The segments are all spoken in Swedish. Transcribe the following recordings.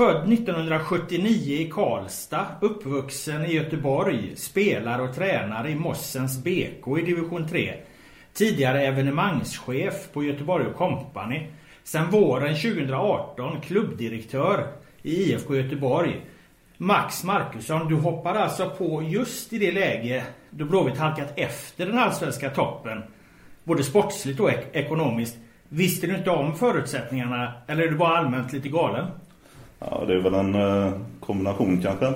Född 1979 i Karlstad, uppvuxen i Göteborg, spelar och tränare i Mossens BK i division 3. Tidigare evenemangschef på Göteborg och Company. Sen våren 2018 klubbdirektör i IFK Göteborg. Max Markusson, du hoppar alltså på just i det läge då Blåvitt halkat efter den allsvenska toppen. Både sportsligt och ekonomiskt. Visste du inte om förutsättningarna eller är du bara allmänt lite galen? Ja, det är väl en kombination kanske.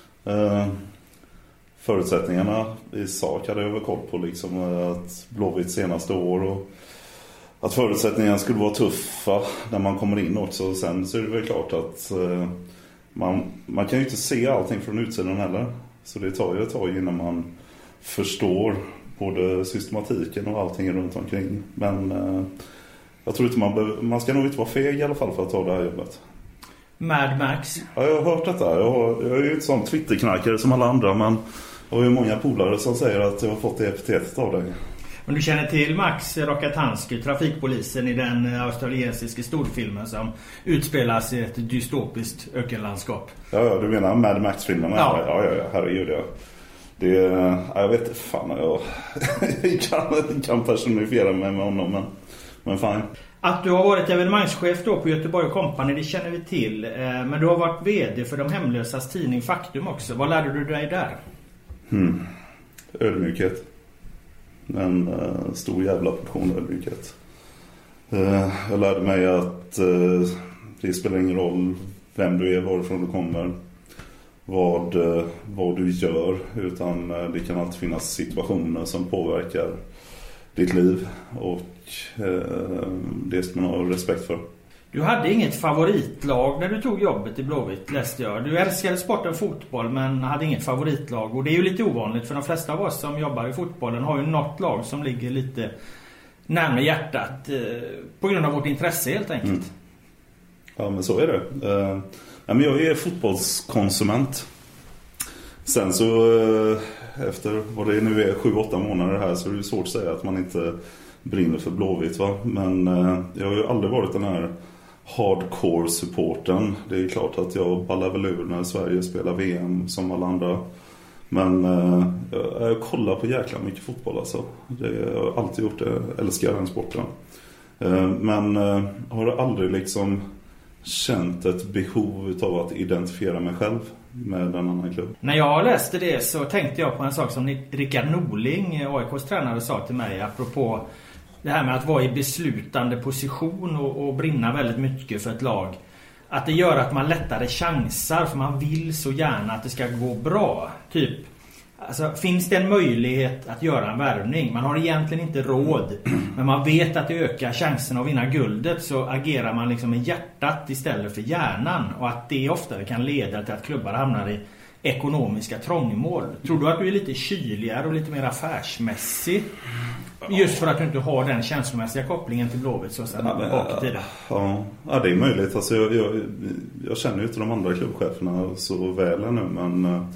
Förutsättningarna i sak hade jag väl koll på liksom, att Blåvitt senaste år och att förutsättningarna skulle vara tuffa när man kommer in också. Sen så är det väl klart att man kan ju inte se allting från utsidan heller. Så det tar ju ett tag innan man förstår både systematiken och allting runt omkring. Men jag tror inte man ska nog inte vara feg i alla fall för att ta det här jobbet. Mad Max. Ja, jag har hört detta. Jag är ju inte sån Twitterknarkare som alla andra, men jag har ju många polare som säger att jag har fått det epitetet av dig. Men du känner till Max Rokatansky, trafikpolisen i den australiensiska storfilmen som utspelas i ett dystopiskt ökenlandskap? Ja, du menar Mad Max-filmen? Ja, herregud, ja. Jag vet inte fan, jag kan personifiera mig med honom, men fan. Att du har varit evenemangschef då på Göteborg och Company, det känner vi till. Men du har varit vd för de hemlösas tidning Faktum också. Vad lärde du dig där? Ödmjukhet. En stor jävla portion ödmjukhet. Jag lärde mig att det spelar ingen roll vem du är, varifrån du kommer, vad du gör, utan det kan alltid finnas situationer som påverkar ditt liv, och det ska man ha respekt för. Du hade inget favoritlag när du tog jobbet i Blåvitt, läste jag. Du älskade sporten fotboll men hade inget favoritlag. Och det är ju lite ovanligt, för de flesta av oss som jobbar i fotbollen har ju något lag som ligger lite närmare hjärtat på grund av vårt intresse helt enkelt. Ja, men så är det. Men jag är fotbollskonsument. Sen så efter vad det nu är 7-8 månader här, så är det svårt att säga att man inte brinner för Blåvitt, va? Men jag har ju aldrig varit den här hardcore-supporten. Det är klart att jag ballar väl ur när Sverige spelar VM som alla andra. Men jag kollar på jäkla mycket fotboll alltså. Jag har alltid gjort det. Jag älskar den sporten. Men har aldrig liksom känt ett behov av att identifiera mig själv med en annan klubb. När jag läste det så tänkte jag på en sak som Rickard Norling, AIKs tränare, sa till mig apropå det här med att vara i beslutande position och brinna väldigt mycket för ett lag. Att det gör att man lättare chansar, för man vill så gärna att det ska gå bra. Typ, alltså, finns det en möjlighet att göra en värvning? Man har egentligen inte råd, men man vet att det ökar chansen att vinna guldet, så agerar man liksom med hjärtat istället för hjärnan. Och att det oftare kan leda till att klubbar hamnar i ekonomiska trångmål. Tror du att du är lite kyligare och lite mer affärsmässig? Just för att du inte har den känslomässiga kopplingen till Blåvitt så sedan bak i tiden. Ja, det är möjligt. Alltså, jag känner ju inte de andra klubbcheferna så väl ännu, men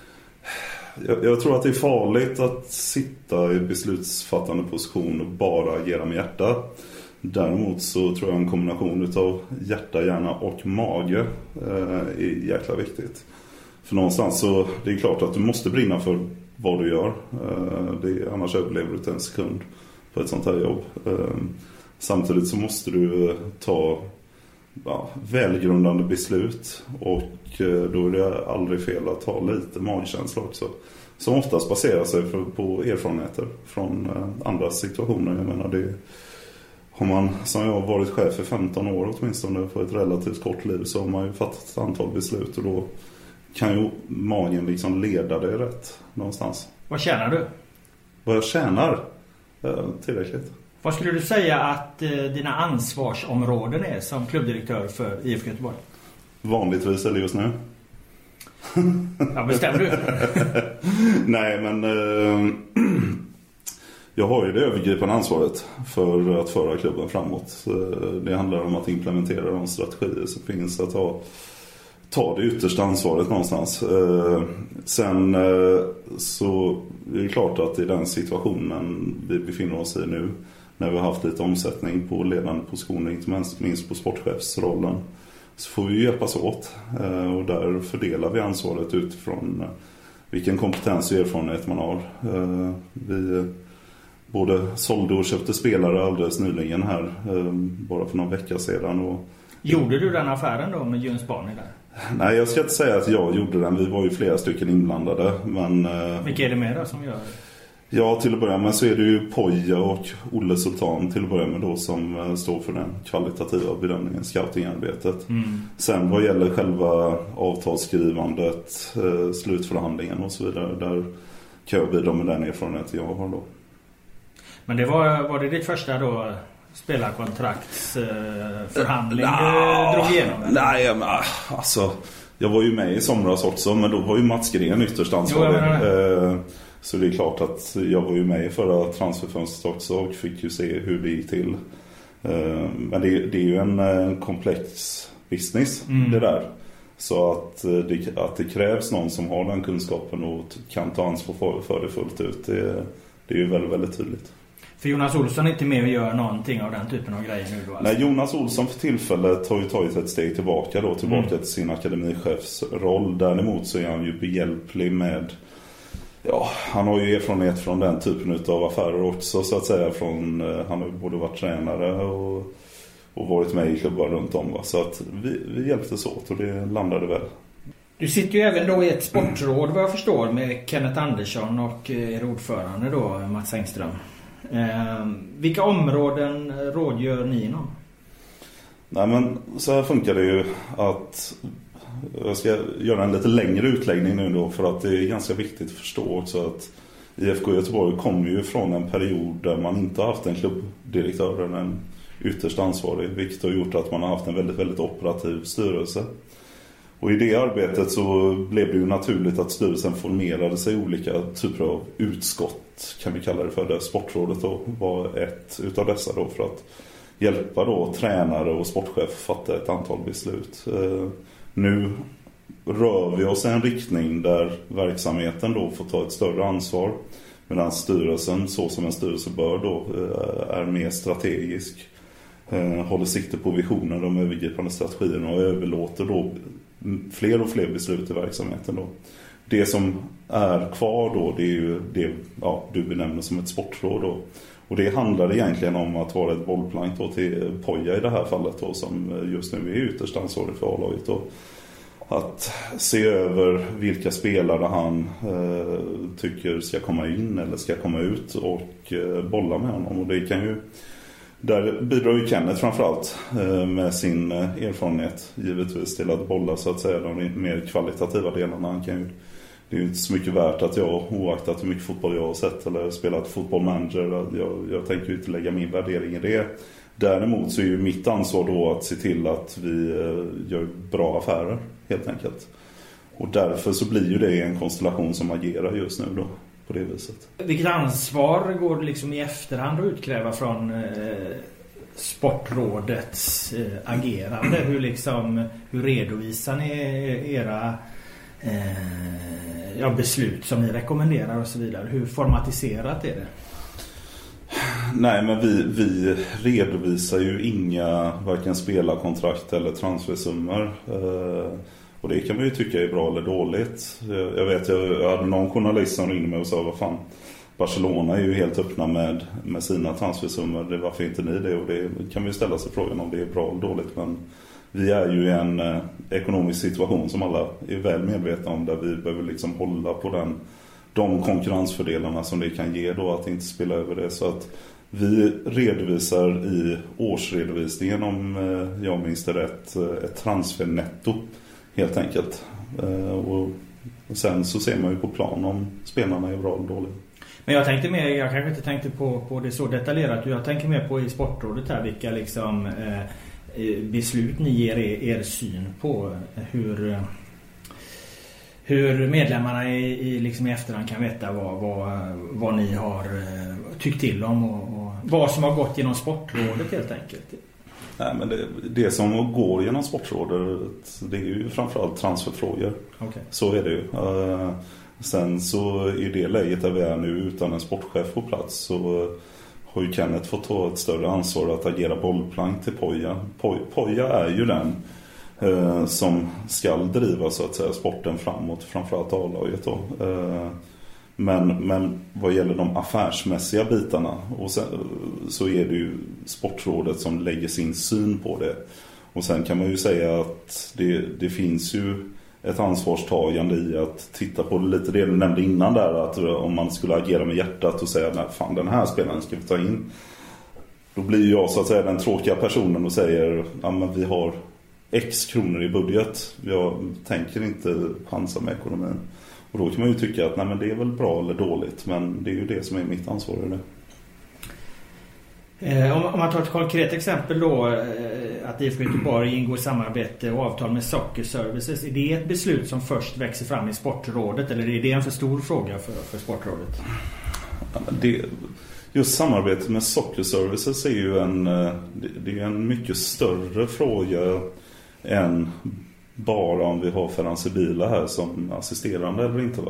jag tror att det är farligt att sitta i beslutsfattande position och bara agera med hjärta. Däremot så tror jag en kombination av hjärta, hjärna och mage är jäkla viktigt. För någonstans så det är klart att du måste brinna för vad du gör. Annars överlever du inte en sekund på ett sånt här jobb. Samtidigt så måste du ta välgrundande beslut, och då är det aldrig fel att ha lite magkänsla också. Som oftast baserar sig på erfarenheter från andra situationer. Jag menar, har man, som jag har varit chef för 15 år åtminstone för ett relativt kort liv, så har man ju fattat ett antal beslut, och då kan ju magen liksom leda dig rätt någonstans. Vad tjänar du? Vad jag tjänar? Tillräckligt. Vad skulle du säga att dina ansvarsområden är som klubbdirektör för IFK Göteborg? Vanligtvis eller just nu? Ja, bestämmer du? Nej, men jag har ju det övergripande ansvaret för att föra klubben framåt. Det handlar om att implementera de strategier som finns, att ta det yttersta ansvaret någonstans. Sen så är det klart att i den situationen vi befinner oss i nu, när vi har haft lite omsättning på ledande positioner, inte minst på sportchefsrollen, så får vi hjälpas åt. Och där fördelar vi ansvaret utifrån vilken kompetens och erfarenhet man har. Vi både sålde och köpte spelare alldeles nyligen här, bara för någon vecka sedan. Och gjorde du den affären då med Jöns Barney där? Nej, jag ska inte säga att jag gjorde den. Vi var ju flera stycken inblandade. Men, vilka är det mer då som gör? Ja, till att börja med så är det ju Poja och Olle Sultan till att börja med då, som står för den kvalitativa bedömningen, scoutingarbetet. Sen vad gäller själva avtalsskrivandet, slutförhandlingen och så vidare, där kan jag bidra med den erfarenheten jag har då. Men det var det ditt första då spelarkontraktsförhandling du drog igenom? Nej, men alltså jag var ju med i somras också, men då var ju Mats Gren ytterst ansvarig. Så det är klart att jag var ju med i förra transferfönstret också och fick ju se hur det gick till. Men det är ju en komplex business det där. Så att det krävs någon som har den kunskapen och kan ta ansvar för det fullt ut. Det är ju väldigt, väldigt tydligt. För Jonas Olsson är inte med och gör någonting av den typen av grejer nu då? Alltså. Nej, Jonas Olsson för tillfället har ju tagit ett steg tillbaka till sin akademichefsroll. Däremot så är han ju behjälplig med... Ja, han har ju erfarenhet från den typen av affärer också, så att säga. Han har ju både varit tränare och varit med i klubbar runt om. Va? Så att vi hjälptes åt och det landade väl. Du sitter ju även då i ett sportråd, vad jag förstår, med Kenneth Andersson och er ordförande då, Mats Engström. Vilka områden rådgör ni inom? Nej, men så här funkar det ju att... Jag ska göra en lite längre utläggning nu då, för att det är ganska viktigt att förstå också att IFK Göteborg kommer ju från en period där man inte har haft en klubbdirektör eller en ytterst ansvarig, vilket har gjort att man har haft en väldigt, väldigt operativ styrelse. Och i det arbetet så blev det ju naturligt att styrelsen formerade sig i olika typer av utskott, kan vi kalla det för. Det sportrådet då var ett utav dessa då, för att hjälpa då tränare och sportchef fatta ett antal beslut. Nu rör vi oss i en riktning där verksamheten då får ta ett större ansvar, medan styrelsen, så som en styrelse bör då, är mer strategisk, håller sikte på visioner, de övergripande strategierna och överlåter då fler och fler beslut i verksamheten då. Det som är kvar då, det är ju det du benämner som ett sportråd då. Och det handlar egentligen om att vara ett bollplank då till Poja i det här fallet då, som just nu är ytterst ansvarig för A-laget då. Att se över vilka spelare han tycker ska komma in eller ska komma ut och bolla med honom. Och det kan ju, där bidrar ju Kenneth framförallt med sin erfarenhet givetvis till att bolla så att säga de mer kvalitativa delarna. Han kan ju, det är ju inte så mycket värt att jag, oaktat hur mycket fotboll jag har sett eller spelat fotbollmanager, jag tänker ju inte lägga min värdering i det. Däremot så är ju mitt ansvar då att se till att vi gör bra affärer helt enkelt. Och därför så blir ju det en konstellation som agerar just nu då på det viset. Vilket ansvar går det liksom i efterhand att utkräva från sportrådets agerande? Hur redovisar ni era beslut som ni rekommenderar och så vidare? Hur formatiserat är det? Nej, men vi redovisar ju inga varken spelarkontrakt eller transfersummor. Och det kan man ju tycka är bra eller dåligt. Jag vet, jag hade någon journalist som ringde mig och sa, vad fan, Barcelona är ju helt öppna med sina transfersummor. Varför inte ni det? Och det kan vi ställa sig frågan om det är bra eller dåligt. Men vi är ju i en ekonomisk situation som alla är väl medvetna om, där vi behöver liksom hålla på de konkurrensfördelarna som det kan ge då, att inte spela över det. Så att vi redovisar i årsredovisningen, om jag minns det rätt, ett transfernetto helt enkelt. Och sen så ser man ju på plan om spelarna är bra eller dåliga. Men jag kanske inte tänkte på det så detaljerat. Jag tänker mer på i sportrådet här, vilka liksom beslut ni ger er syn på, hur medlemmarna i efterhand kan veta vad ni har tyckt till om och vad som har gått genom sportrådet helt enkelt. Nej, men det som går genom sportrådet, det är ju framförallt transferfrågor. Okay. Så är det ju. Sen så i det läget där vi är nu utan en sportchef på plats, så har ju Kenneth fått ta ett större ansvar att agera bollplank till Poja. Poja är ju den som ska driva så att säga sporten framåt, framförallt A-laget då. Men vad gäller de affärsmässiga bitarna och sen, så är det ju Sportrådet som lägger sin syn på det. Och sen kan man ju säga att det finns ju ett ansvarstagande i att titta på lite det du nämnde innan där, att om man skulle agera med hjärtat och säga nej, fan den här spelaren ska vi ta in. Då blir jag så att säga den tråkiga personen och säger ja men vi har X kronor i budget. Jag tänker inte chansa med ekonomin. Och då kan man ju tycka att nej men det är väl bra eller dåligt, men det är ju det som är mitt ansvar i det. Om man tar ett konkret exempel då, att IFK Göteborg ingår samarbete och avtal med Soccer Services. Är det ett beslut som först växer fram i Sportrådet, eller är det en för stor fråga för Sportrådet? Ja, just samarbetet med Soccer Services är ju en mycket större fråga än bara om vi har Ferran Sibila här som assisterande eller inte, va?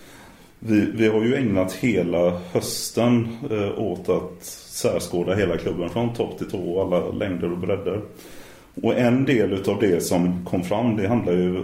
Vi har ju ägnat hela hösten åt att särskåda hela klubben från topp till tå, alla längder och bredder. Och en del av det som kom fram, det handlar ju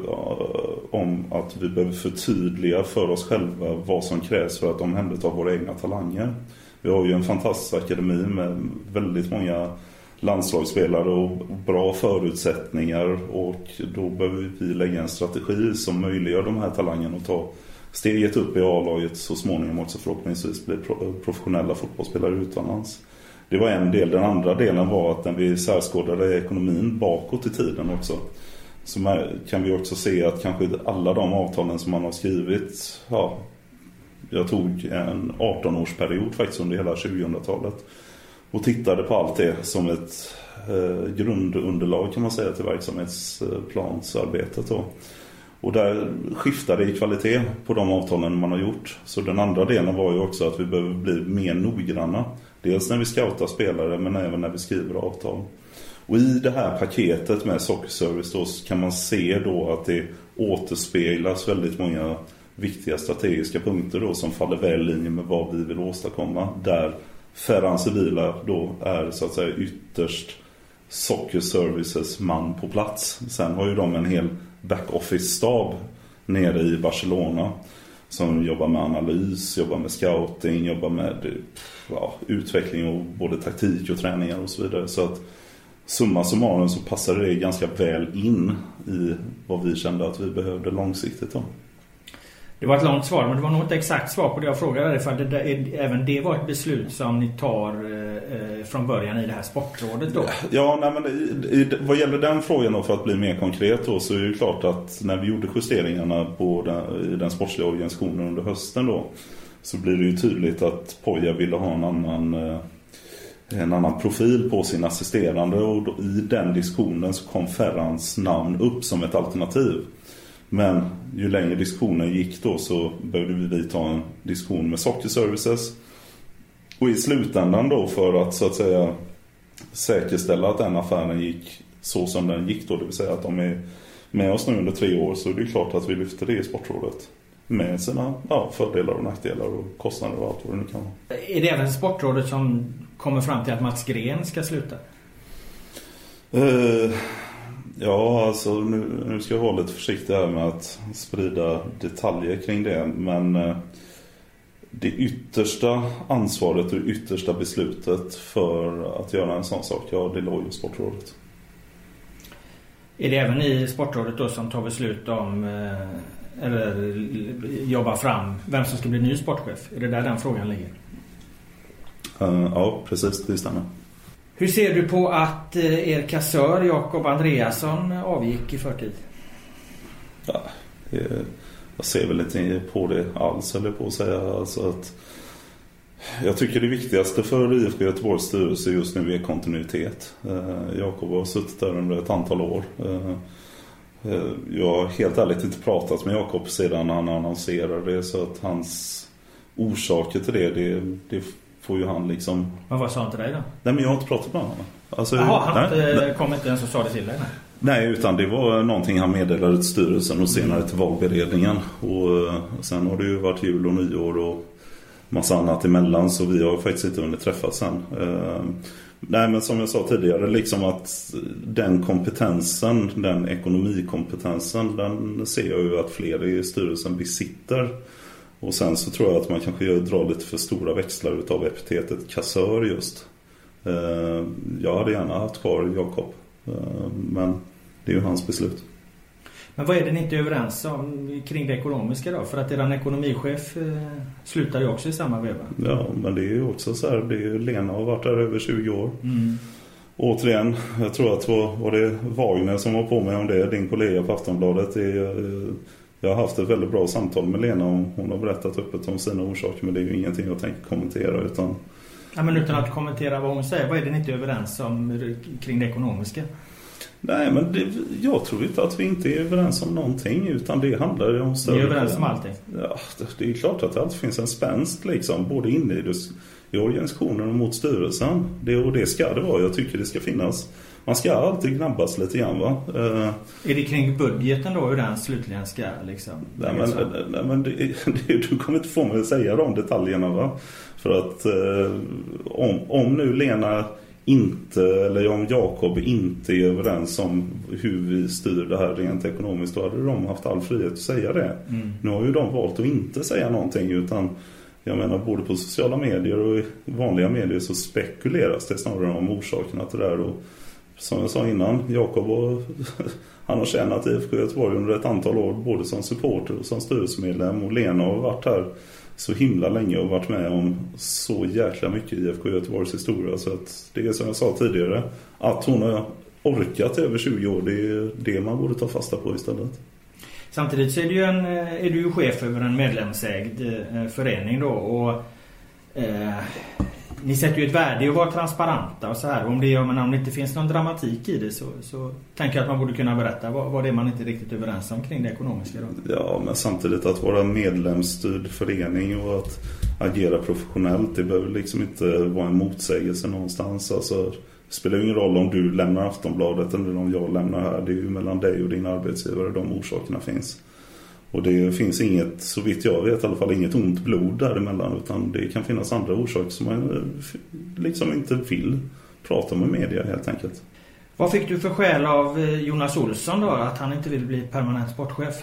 om att vi behöver förtydliga för oss själva vad som krävs för att omhänderta våra egna talanger. Vi har ju en fantastisk akademi med väldigt många landslagsspelare och bra förutsättningar, och då behöver vi lägga en strategi som möjliggör de här talangerna och ta steget upp i A-laget så småningom också förhoppningsvis bli professionella fotbollsspelare utomlands. Det var en del. Den andra delen var att när vi särskådade ekonomin bakåt i tiden också, så kan vi också se att kanske alla de avtalen som man har skrivit, ja, jag tog en 18-årsperiod faktiskt under hela 2000-talet och tittade på allt det som ett grundunderlag kan man säga till verksamhetsplansarbetet då. Och där skiftar det i kvalitet på de avtalen man har gjort. Så den andra delen var ju också att vi behöver bli mer noggranna. Dels när vi scoutar spelare men även när vi skriver avtal. Och i det här paketet med Soccer Service då kan man se då att det återspeglas väldigt många viktiga strategiska punkter då som faller väl i linje med vad vi vill åstadkomma. Där Ferran Sibila då är så att säga ytterst Soccer Services man på plats. Sen har ju de en hel back-office-stab nere i Barcelona som jobbar med analys, jobbar med scouting, jobbar med utveckling och både taktik och träningar och så vidare. Så att summa summarum så passade det ganska väl in i vad vi kände att vi behövde långsiktigt då. Det var ett långt svar, men det var nog inte exakt svar på det jag frågade. För att även det var ett beslut som ni tar från början i det här Sportrådet då. Ja, nej, men vad gäller den frågan då, för att bli mer konkret då, så är det klart att när vi gjorde justeringarna i den sportsliga organisationen under hösten då, så blir det ju tydligt att Poja ville ha en annan profil på sin assisterande, och då, i den diskussionen så kom Ferrans namn upp som ett alternativ. Men ju längre diskussionen gick då så behövde vi ta en diskussion med Soccer Services. Och i slutändan då, för att så att säga säkerställa att den affären gick så som den gick då, det vill säga att de är med oss nu under 3 år, så är det klart att vi lyfter det i Sportrådet. Med sina fördelar och nackdelar och kostnader och allt vad det nu kan vara. Är det även Sportrådet som kommer fram till att Mats Gren ska sluta? Ja, alltså nu ska jag vara lite försiktig här med att sprida detaljer kring det. Men det yttersta ansvaret och yttersta beslutet för att göra en sån sak, ja, det låg ju Sportrådet. Är det även i Sportrådet då som tar beslut om eller jobbar fram vem som ska bli ny sportchef? Är det där den frågan ligger? Ja, precis, det stämmer. Hur ser du på att er kassör Jakob Andreasson avgick i förtid? Ja, jag ser väl inte på det alls, eller på att säga. Alltså att jag tycker det viktigaste för IFK Göteborgs styrelse just nu är kontinuitet. Jakob har suttit där under ett antal år. Jag har helt ärligt inte pratat med Jakob sedan han annonserade det, så att hans orsaker till det får ju han liksom... Men vad sa han till dig då? Nej, men jag har inte pratat med honom. Alltså, han kom inte ens och sa det till dig? Nej, utan det var någonting han meddelade till styrelsen och senare till valberedningen. Och sen har det ju varit jul och nyår och massa annat emellan, så vi har faktiskt inte hunnit träffas sen. Nej, men som jag sa tidigare, liksom att den kompetensen, den ekonomikompetensen, den ser jag ju att fler i styrelsen besitter. Och sen så tror jag att man kanske drar lite för stora växlar utav epitetet kassör just. Jag hade gärna haft kvar Jakob, men det är ju hans beslut. Men vad är det ni inte är överens om kring det ekonomiska då? För att eran ekonomichef slutar ju också i samma veva. Ja, men det är ju också så här, det är ju Lena har varit där över 20 år. Återigen, jag tror att var det Wagner som var på mig om det, din kollega på Aftonbladet. Jag har haft ett väldigt bra samtal med Lena och hon har berättat öppet om sina orsaker, men det är ju ingenting jag tänker kommentera utan... Ja, men utan att kommentera vad hon säger, vad är det ni inte är överens om kring det ekonomiska? Nej, men jag tror inte att vi inte är överens om någonting, utan det handlar om större... Ni är överens om allting? Ja, det är klart att det alltid finns en spänst liksom, både inne i organisationen och mot styrelsen. Det ska det vara, jag tycker det ska finnas. Man ska alltid gnabbas lite grann, va? Är det kring budgeten då hur den slutligen ska liksom... Nej, men du kommer inte få mig att säga de detaljerna, va? För att om nu Lena inte, eller om Jakob inte är överens om hur vi styr det här rent ekonomiskt, då hade de haft all frihet att säga det. Nu har ju de valt att inte säga någonting, utan jag menar både på sociala medier och i vanliga medier så spekuleras det snarare om orsakerna till det där. Och som jag sa innan, Jakob han har tjänat IFK Göteborg under ett antal år, både som supporter och som styrelsemedlem, och Lena har varit här så himla länge och varit med om så jäkla mycket i IFK Göteborgs historia, så att det är som jag sa tidigare, att hon har orkat över 20 år, det är det man borde ta fasta på istället. Samtidigt så är du ju chef över en medlemsägd förening då, och ni sätter ju ett värde i att vara transparenta och så här. Om det inte finns någon dramatik i det så tänker jag att man borde kunna berätta vad det är man inte riktigt överens om kring det ekonomiska då. Ja, men samtidigt att vara medlemsstyrd förening och att agera professionellt, det behöver liksom inte vara en motsägelse någonstans. Alltså, det spelar ju ingen roll om du lämnar Aftonbladet eller om jag lämnar här. Det är ju mellan dig och din arbetsgivare de orsakerna finns. Och det finns inget, så vitt jag vet i alla fall, inget ont blod däremellan, utan det kan finnas andra orsaker som man liksom inte vill prata med media helt enkelt. Vad fick du för skäl av Jonas Olsson då, att han inte vill bli permanent sportchef?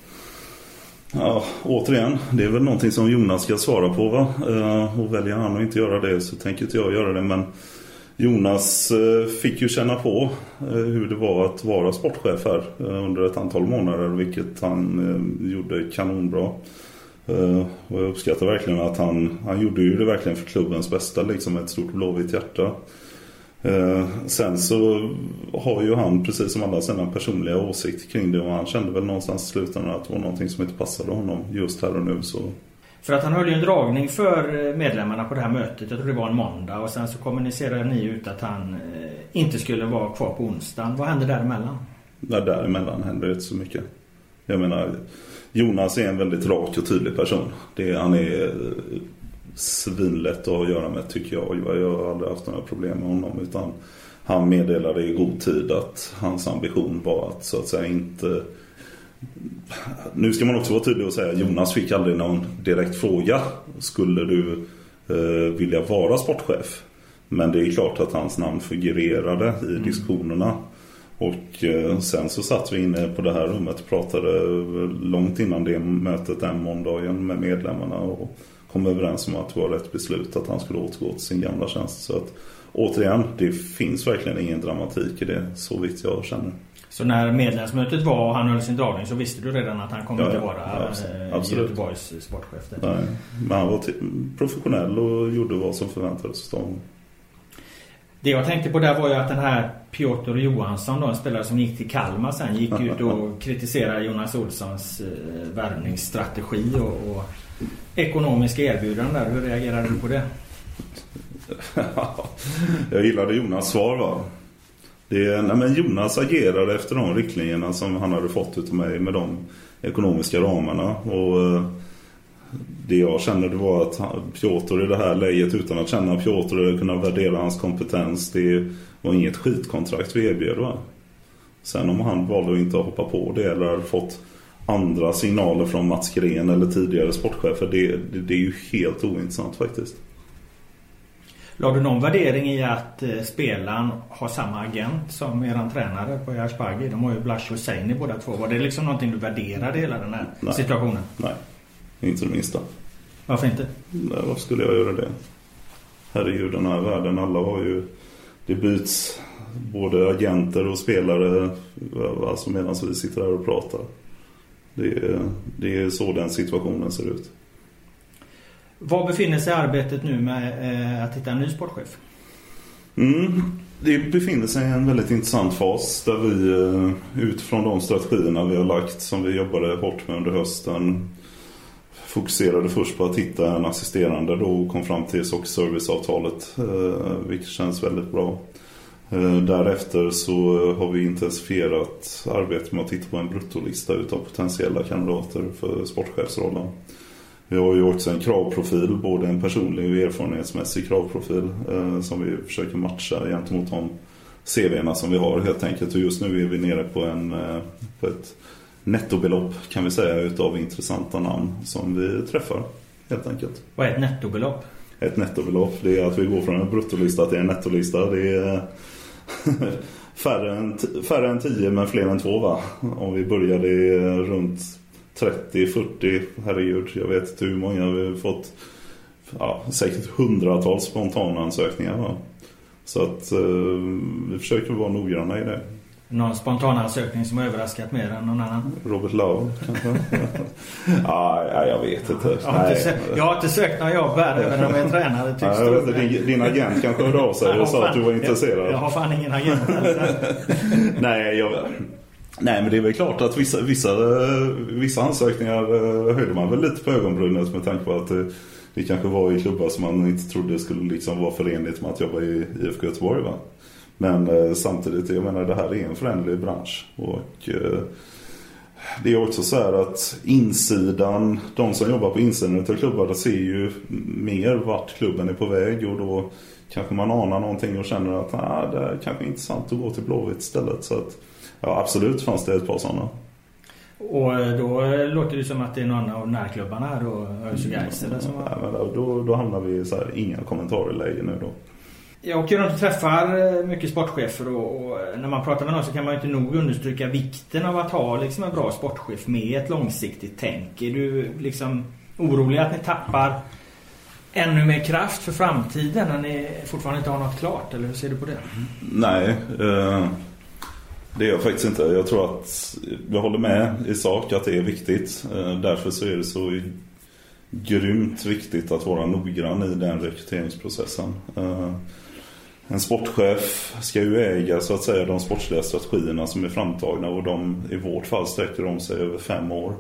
Ja, återigen, det är väl någonting som Jonas ska svara på, va? Och väljer han att inte göra det så tänker inte jag göra det, men Jonas fick ju känna på hur det var att vara sportchef här under ett antal månader, vilket han gjorde kanonbra. Och jag uppskattar verkligen att han gjorde ju det verkligen för klubbens bästa, liksom ett stort blåvitt hjärta. Sen så har ju han precis som alla sina personliga åsikter kring det, och han kände väl någonstans i slutändan att det var någonting som inte passade honom just här och nu. Så. För att han höll ju en dragning för medlemmarna på det här mötet, jag tror det var en måndag, och sen så kommunicerade ni ut att han inte skulle vara kvar på onsdagen. Vad hände däremellan? Däremellan hände inte så mycket. Jag menar, Jonas är en väldigt rak och tydlig person. Han är svinlätt att göra med, tycker jag. Jag har aldrig haft några problem med honom, utan han meddelade i god tid att hans ambition var att så att säga inte... Nu ska man också vara tydlig och säga att Jonas fick aldrig någon direkt fråga. Skulle du vilja vara sportchef? Men det är klart att hans namn figurerade i diskussionerna. Och sen så satt vi inne på det här rummet och pratade långt innan det mötet den måndagen med medlemmarna och kom överens om att det var rätt beslut att han skulle återgå till sin gamla tjänst. Så att återigen, det finns verkligen ingen dramatik i det, så vitt jag känner. Så när medlemsmötet var och han höll sin dragning så visste du redan att han kommer inte vara Göteborgs sportchef? Nej, men han var professionell och gjorde vad som förväntades av honom. Det jag tänkte på där var ju att den här Piotr Johansson då, en spelare som gick till Kalmar sen, gick ut och kritiserade Jonas Olssons värvningsstrategi och ekonomiska erbjudanden där. Hur reagerade du på det? Jag gillade Jonas svar, va? Men Jonas agerade efter de riktlinjerna som han hade fått utav mig med de ekonomiska ramarna, och det jag kände det var att Piotr i det här läget, utan att känna Piotr eller kunna värdera hans kompetens, det var inget skitkontrakt vi erbjöd, va? Sen om han valde att inte hoppa på det eller fått andra signaler från Mats Gren eller tidigare sportchefer, det är ju helt ointressant faktiskt. La du någon värdering i att spelaren har samma agent som eran tränare på Asbaghi? De har ju Blash och Husseini båda två. Var det liksom någonting du värderade hela den här situationen? Nej, inte det minsta. Varför inte? Nej, varför skulle jag göra det? Herregud, den här världen, alla har ju... Det byts både agenter och spelare alltså medan vi sitter här och pratar. Det är så den situationen ser ut. Var befinner sig arbetet nu med att hitta en ny sportchef? Det befinner sig i en väldigt intressant fas där vi utifrån de strategierna vi har lagt, som vi jobbade hårt med under hösten, fokuserade först på att hitta en assisterande då och kom fram till SOC-serviceavtalet, vilket känns väldigt bra. Därefter så har vi intensifierat arbetet med att titta på en bruttolista utav potentiella kandidater för sportchefsrollen. Vi har ju också en kravprofil, både en personlig och erfarenhetsmässig kravprofil som vi försöker matcha gentemot de CV:na som vi har helt enkelt. Och just nu är vi nere på ett nettobelopp kan vi säga utav intressanta namn som vi träffar helt enkelt. Vad är ett nettobelopp? Ett nettobelopp, det är att vi går från en bruttolista till en nettolista. Det är färre än 10 men fler än 2 va? Om vi började runt 30-40, herregud, jag vet inte hur många vi har fått, säkert hundratals spontana ansökningar va? Så att vi försöker vara noggranna i det. Någon spontan ansökning som har överraskat mer än någon annan? Robert Lau kanske? Jag vet inte. Jag har inte sökt några jobb här även om jag är tränare. Din agent kanske hörde av sig och sa att du var intresserad. Jag har fan ingen agent. Nej, men det är väl klart att vissa ansökningar höjde man väl lite på ögonbrynet med tanke på att det kanske var i klubbar som man inte trodde skulle liksom vara förenligt med att jobba i IFK Göteborg va? Men samtidigt, jag menar, det här är en föränderlig bransch och det är också så här att insidan, de som jobbar på insidan av klubbar, ser ju mer vart klubben är på väg och då kanske man anar någonting och känner att det är kanske intressant att gå till Blåvitt istället. Så att, ja, absolut fanns det ett par sådana. Och då låter det som att det är någon av närklubbarna här då, Örsögeis eller som var... men då hamnar vi så här, inga kommentarer läge nu då. Jag åker runt och träffar mycket sportchefer och när man pratar med någon så kan man ju inte nog understryka vikten av att ha liksom en bra sportchef med ett långsiktigt tänk. Är du liksom orolig att ni tappar ännu mer kraft för framtiden när ni fortfarande inte har något klart, eller hur ser du på det? Nej, det är jag faktiskt inte. Jag tror att jag håller med i sak att det är viktigt. Därför så är det så grymt viktigt att vara noggrann i den rekryteringsprocessen. En sportchef ska ju äga så att säga de sportsliga strategierna som är framtagna och de i vårt fall sträcker om sig över 5 år.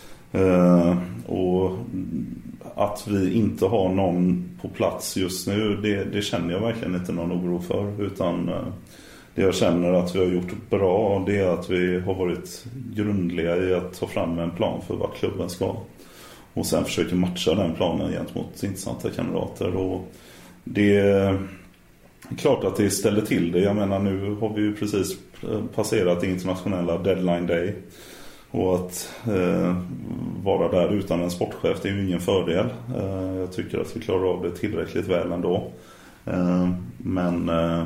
Och att vi inte har någon på plats just nu, det känner jag verkligen inte någon oro för, utan det jag känner att vi har gjort bra, det är att vi har varit grundliga i att ta fram en plan för vad klubben ska och sen försöker matcha den planen gentemot intressanta kandidater. Och det är klart att det ställer till det. Jag menar, nu har vi ju precis passerat internationella deadline day och att vara där utan en sportchef, det är ju ingen fördel. Jag tycker att vi klarar av det tillräckligt väl ändå. Men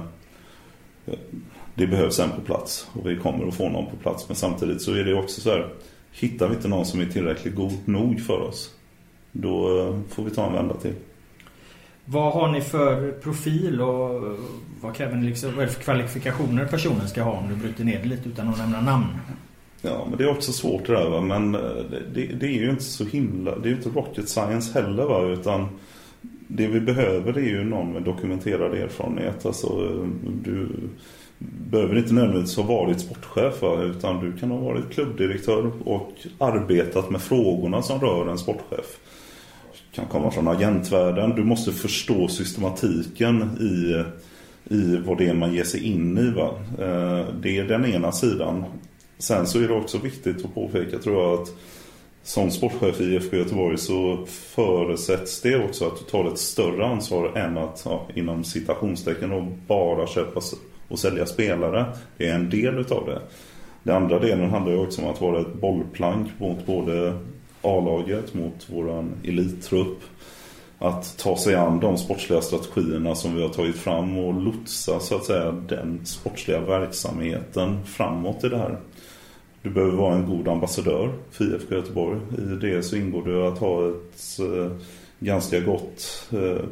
det behövs en på plats och vi kommer att få någon på plats. Men samtidigt så är det också så här, hittar vi inte någon som är tillräckligt god nog för oss, då får vi ta en vända till. Vad har ni för profil och vad kräver ni liksom, vad är det för kvalifikationer personen ska ha om du bryter ner det lite utan att nämna namn? Ja, men det är också svårt det där va? Men det är ju inte så himla, det är ju inte rocket science heller va, utan det vi behöver är ju någon med dokumenterad erfarenhet. Alltså du behöver inte nödvändigtvis ha varit sportchef va? Utan du kan ha varit klubbdirektör och arbetat med frågorna som rör en sportchef. Kan komma från agentvärlden. Du måste förstå systematiken i vad det är man ger sig in i va? Det är den ena sidan. Sen så är det också viktigt att påpeka, tror jag, att som sportchef i IFK Göteborg så förutsätts det också att du tar ett större ansvar än att inom citationstecken och bara köpa och sälja spelare. Det är en del utav det. Den andra delen handlar ju också om att vara ett bollplank mot både A-laget, mot våran elittrupp. Att ta sig an de sportsliga strategierna som vi har tagit fram och lotsa så att säga den sportsliga verksamheten framåt i det här. Du behöver vara en god ambassadör för IFK Göteborg. I det så ingår det att ha ett ganska gott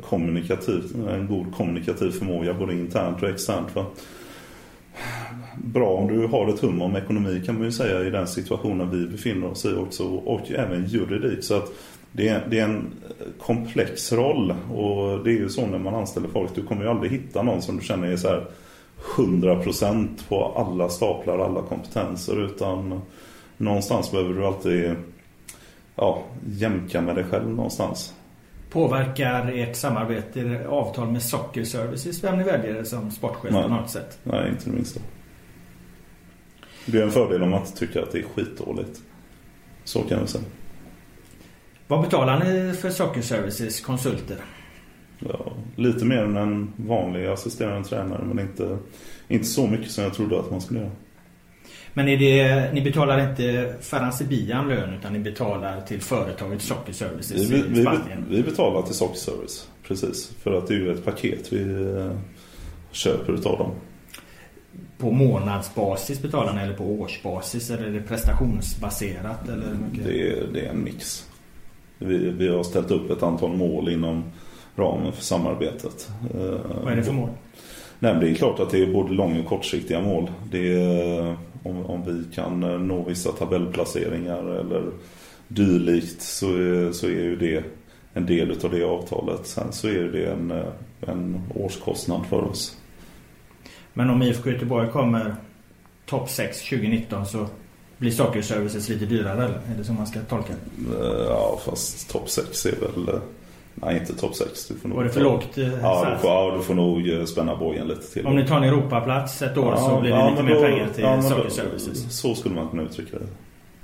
en god kommunikativ förmåga både internt och externt. Va? Bra om du har ett hum om ekonomi kan man ju säga i den situationen vi befinner oss i också, och även juridik. Så att det är en komplex roll, och det är ju så när man anställer folk. Du kommer ju aldrig hitta någon som du känner är så här 100% på alla staplar, alla kompetenser, utan någonstans behöver du alltid jämka med dig själv någonstans. Påverkar ert samarbete, avtal med Soccer Services, vem ni väljer som sportchef på något sätt? Nej, inte det minsta. Det är en fördel om man inte tycker att det är skitdåligt. Så kan vi säga. Vad betalar ni för Soccer Services konsulter? Ja, lite mer än en vanlig assisterande tränare, men inte så mycket som jag trodde att man skulle göra. Men ni betalar inte Ferhan Sibian lön, utan ni betalar till företaget Soccer Services i Spanien? Vi betalar till Soccer Service, precis. För att det är ju ett paket vi köper utav dem. På månadsbasis betalar ni, eller på årsbasis, eller är det prestationsbaserat? Eller det är en mix. Vi har ställt upp ett antal mål inom ramen för samarbetet. Vad är det för mål? Nej, det är klart att det är både lång- och kortsiktiga mål. Det är, om vi kan nå vissa tabellplaceringar eller dylikt, så är ju det en del av det avtalet. Sen så är det en årskostnad för oss. Men om IFK Göteborg kommer topp 6 2019 så blir Soccer Services lite dyrare, eller? Är det som man ska tolka det? Ja, fast topp 6 är väl... Nej, inte topp 6. Var det för lågt? Du får nog spänna bågen lite till. Om ni tar en Europaplats ett år så blir det lite mer pengar till Soccer Services. Så skulle man kunna uttrycka det.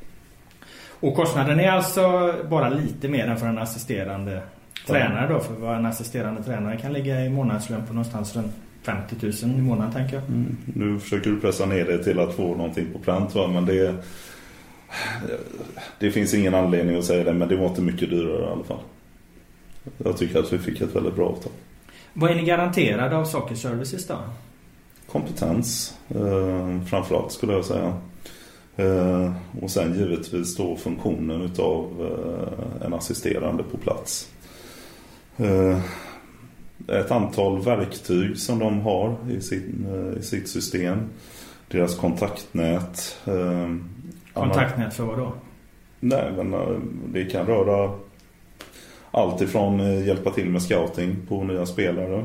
Och kostnaden är alltså bara lite mer än för en assisterande tränare då? För vad en assisterande tränare kan ligga i månadslön på någonstans runt 50 000 i månaden, tänker jag. Nu försöker du pressa ner det till att få någonting på pränt, va? Men det finns ingen anledning att säga det, men det var inte mycket dyrare i alla fall. Jag tycker att vi fick ett väldigt bra avtal. Vad är ni garanterade av Soccer Services då? Kompetens, framförallt skulle jag säga. Och sen givetvis då funktionen utav en assisterande på plats. Ett antal verktyg som de har i sitt system. Deras kontaktnät. Kontaktnät för vad då? Nej, men det kan röra allt ifrån hjälpa till med scouting på nya spelare.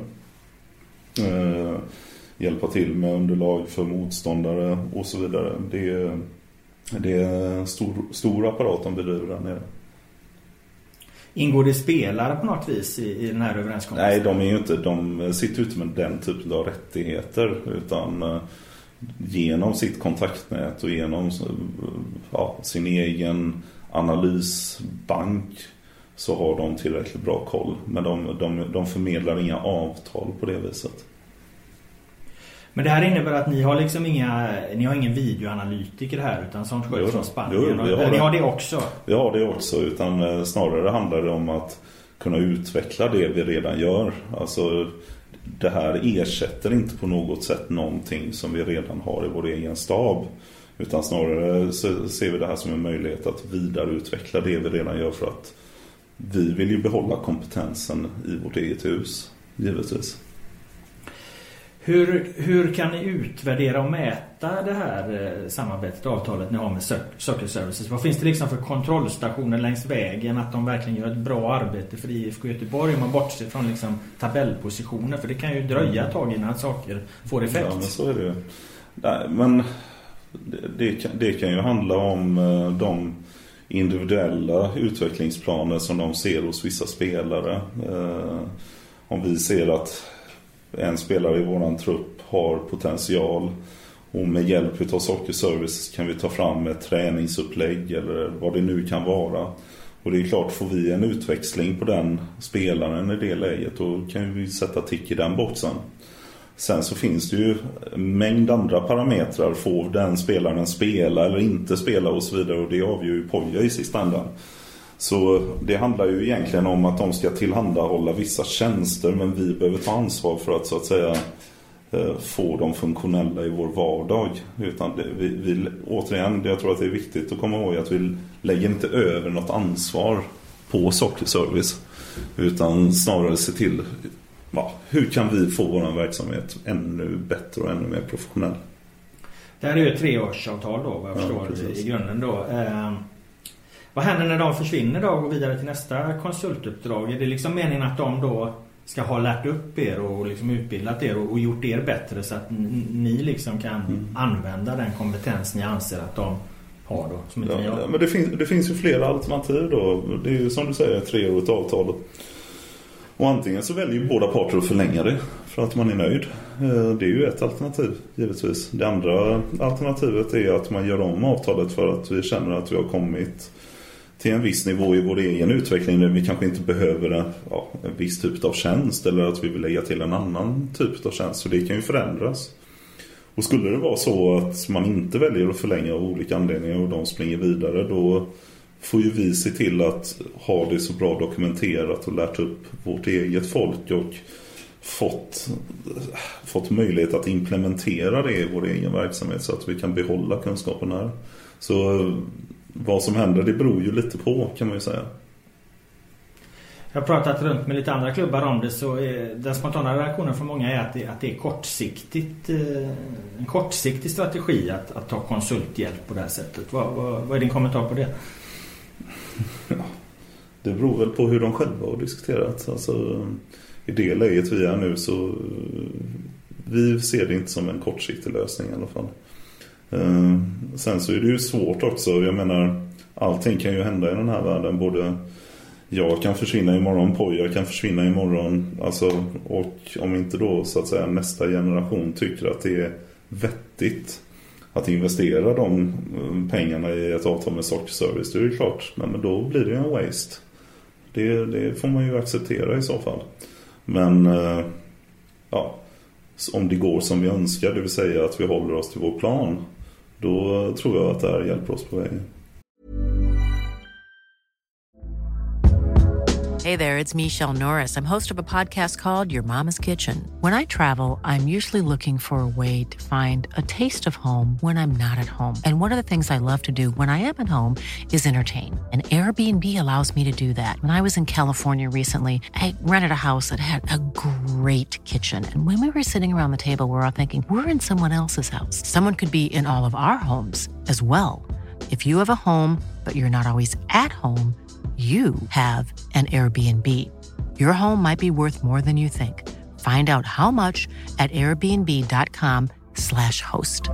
Hjälpa till med underlag för motståndare och så vidare. Det är en stor apparat de bedriver där nere. Ingår det spelare på något vis i den här överenskommelsen? Nej, de sitter ute med den typen av rättigheter, utan genom sitt kontaktnät och genom sin egen analysbank så har de tillräckligt bra koll. Men de förmedlar inga avtal på det viset. Men det här innebär att ni har liksom ni har ingen videoanalytiker här, utan sånt sköts från Spanien. Ni har det också? Vi har det också, utan snarare handlar det om att kunna utveckla det vi redan gör. Alltså det här ersätter inte på något sätt någonting som vi redan har i vår egen stab. Utan snarare så ser vi det här som en möjlighet att vidareutveckla det vi redan gör, för att vi vill ju behålla kompetensen i vårt eget hus, givetvis. Hur kan ni utvärdera och mäta det här samarbetet och avtalet ni har med Soccer Services? Vad finns det liksom för kontrollstationer längs vägen att de verkligen gör ett bra arbete för IFK Göteborg, om man bortser från liksom tabellpositioner? För det kan ju dröja ett tag innan saker får effekt. Ja, men så är det ju. Nej, men det kan ju handla om de individuella utvecklingsplaner som de ser hos vissa spelare. Om vi ser att en spelare i våran trupp har potential, och med hjälp av Soccer Service kan vi ta fram ett träningsupplägg eller vad det nu kan vara. Och det är klart, får vi en utväxling på den spelaren i det läget, då kan vi sätta tick i den boxen. Sen så finns det ju en mängd andra parametrar. Får den spelaren spela eller inte spela och så vidare. Och det avgör ju Poja i sista ändan. Så det handlar ju egentligen om att de ska tillhandahålla vissa tjänster. Men vi behöver ta ansvar för att så att säga få dem funktionella i vår vardag. Utan återigen, jag tror att det är viktigt att komma ihåg att vi lägger inte över något ansvar på Sockerservice. Utan snarare se till hur kan vi få vår verksamhet ännu bättre och ännu mer professionell. Det här är ju ett 3-årsavtal då, vad jag förstår i grunden då. Vad händer när de försvinner då och går vidare till nästa konsultuppdrag? Är det liksom meningen att de då ska ha lärt upp er och liksom utbildat er och gjort er bättre så att ni liksom kan använda den kompetens ni anser att de har då? Som inte ni har? Men det finns ju flera alternativ då. Det är ju som du säger 3-årigt avtal. Och antingen så väljer ju båda parter att förlänga det för att man är nöjd. Det är ju ett alternativ, givetvis. Det andra alternativet är att man gör om avtalet för att vi känner att vi har kommit till en viss nivå i vår egen utveckling där vi kanske inte behöver en viss typ av tjänst eller att vi vill lägga till en annan typ av tjänst. Så det kan ju förändras. Och skulle det vara så att man inte väljer att förlänga av olika anledningar och de springer vidare, då får ju vi se till att ha det så bra dokumenterat och lärt upp vårt eget folk och fått möjlighet att implementera det i vår egen verksamhet så att vi kan behålla kunskapen här. Så vad som händer, det beror ju lite på, kan man ju säga. Jag har pratat runt med lite andra klubbar om det, så den spontana reaktionen för många är att det är en kortsiktig strategi att ta konsulthjälp på det här sättet. Vad är din kommentar på det? Ja, det beror väl på hur de själva har diskuterat. Alltså, i det läget vi är nu så vi ser det inte som en kortsiktig lösning i alla fall. Sen så är det ju svårt också. Jag menar, allting kan ju hända i den här världen. Både jag kan försvinna imorgon, Poja kan försvinna imorgon. Alltså, och om inte då så att säga nästa generation tycker att det är vettigt att investera de pengarna i ett avtal med Sockerservice, det är ju klart. Men då blir det ju en waste. Det får man ju acceptera i så fall. Men om det går som vi önskar, det vill säga att vi håller oss till vår plan, då tror jag att det här hjälper oss på vägen. Hey there, it's Michelle Norris. I'm host of a podcast called Your Mama's Kitchen. When I travel, I'm usually looking for a way to find a taste of home when I'm not at home. And one of the things I love to do when I am at home is entertain. And Airbnb allows me to do that. When I was in California recently, I rented a house that had a great kitchen. And when we were sitting around the table, we were all thinking, we're in someone else's house. Someone could be in all of our homes as well. If you have a home, but you're not always at home, you have an Airbnb. Your home might be worth more than you think. Find out how much at airbnb.com/host.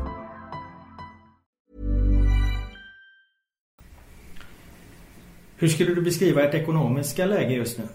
Hur skulle du beskriva ert ekonomiska läge just nu?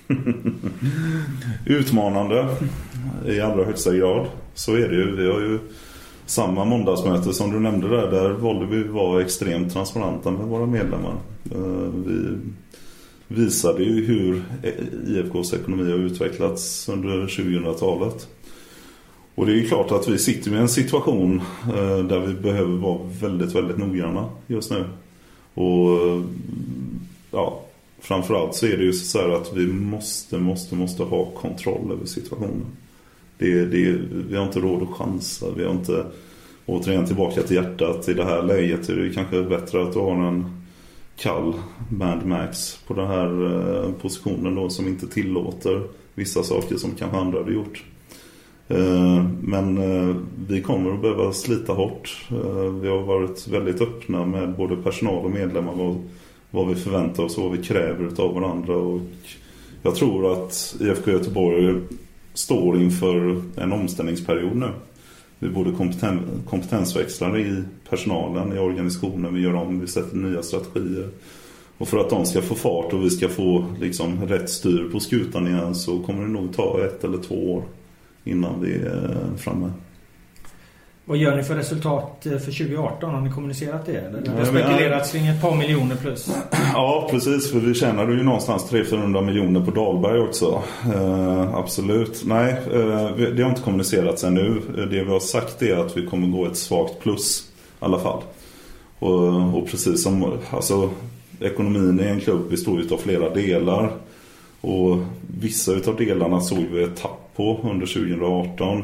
Utmanande i allra högsta grad. Så är det ju. Vi har ju samma måndagsmöte som du nämnde där valde vi vara extremt transparenta med våra medlemmar. Vi visade ju hur IFKs ekonomi har utvecklats under 2000-talet. Och det är ju klart att vi sitter i en situation där vi behöver vara väldigt, väldigt noggranna just nu. Och framförallt så är det ju så här att vi måste ha kontroll över situationen. Vi har inte råd att chansa. Vi har inte, återigen tillbaka till hjärtat, i det här läget är det kanske bättre att du har en kall Mad Max på den här positionen då, som inte tillåter vissa saker som kanske andra hade gjort. Men vi kommer att behöva slita hårt. Vi har varit väldigt öppna med både personal och medlemmar vad vi förväntar oss och vad vi kräver av varandra. Och jag tror att IFK Göteborg står inför en omställningsperiod nu. Vi både kompetensväxlar i personalen, i organisationen, vi gör om, vi sätter nya strategier. Och för att de ska få fart och vi ska få liksom rätt styr på skutan igen, så kommer det nog ta 1 eller 2 år innan vi är framme. Vad gör ni för resultat för 2018? Har ni kommunicerat det? Eller? Det har spekulerats kring ett par miljoner plus. Ja, precis. För vi tjänade ju någonstans 300-400 miljoner på Dahlberg också. Absolut. Nej, det har inte kommunicerats ännu. Det vi har sagt är att vi kommer gå ett svagt plus i alla fall. Och precis som alltså, ekonomin i en klubb består av flera delar. Och vissa utav delarna såg vi ett tapp på under 2018.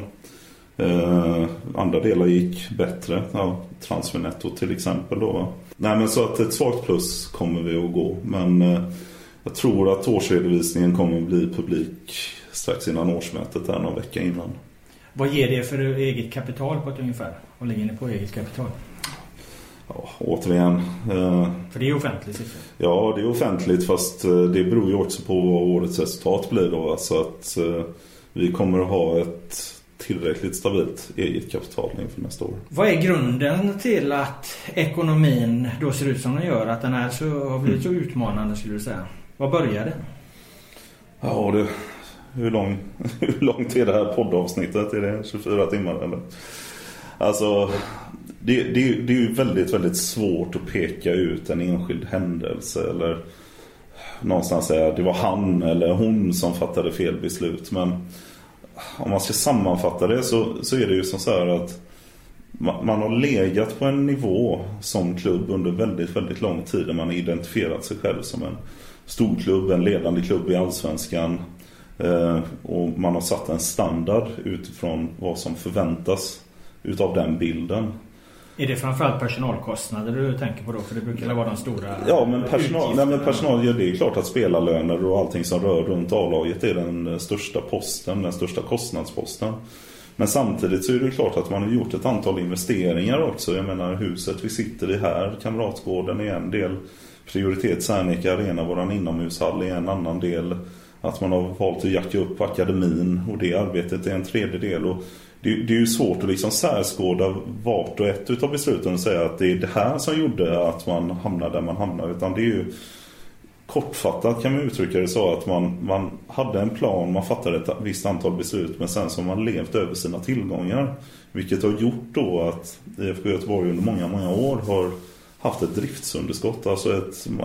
Andra delar gick bättre. Transfernetto till exempel då. Nej, men så att ett svagt plus kommer vi att gå. Men jag tror att årsredovisningen kommer att bli publik strax innan årsmötet där någon vecka innan. Vad ger det för eget kapital på ett ungefär? Vad ligger ni på eget kapital? Ja, återigen. För det är offentligt siffror. Ja, det är offentligt, fast det beror ju också på vad årets resultat blir då. Så att vi kommer att ha ett tillräckligt stabilt eget kapital inför nästa år. Vad är grunden till att ekonomin då ser ut som den gör? Att den är så, har blivit så utmanande, skulle du säga? Vad började? Ja, hur långt är det här poddavsnittet? Är det 24 timmar eller? Alltså, det är ju väldigt, väldigt svårt att peka ut en enskild händelse eller någonstans säga att det var han eller hon som fattade fel beslut. Men om man ska sammanfatta det så är det ju så här att man har legat på en nivå som klubb under väldigt, väldigt lång tid där man har identifierat sig själv som en stor klubb, en ledande klubb i Allsvenskan. Och man har satt en standard utifrån vad som förväntas utav den bilden. Är det framförallt personalkostnader du tänker på då? För det brukar vara de stora... Ja, men personal, ja, det är klart att spelarlöner och allting som rör runt A-laget är den största posten, den största kostnadsposten. Men samtidigt så är det klart att man har gjort ett antal investeringar också. Jag menar, huset vi sitter i här, Kamratgården är en del, Prioritet Särnika Arena, våran inomhushall är en annan del. Att man har valt att jacka upp akademin och det arbetet är en tredje del. Och det är ju svårt att liksom särskåda vart och ett utav besluten och säga att det är det här som gjorde att man hamnade där man hamnade. Utan det är ju kortfattat, kan man uttrycka det så, att man hade en plan, man fattade ett visst antal beslut, men sen så har man levt över sina tillgångar. Vilket har gjort då att IFK Göteborg under många, många år har haft ett driftsunderskott. Alltså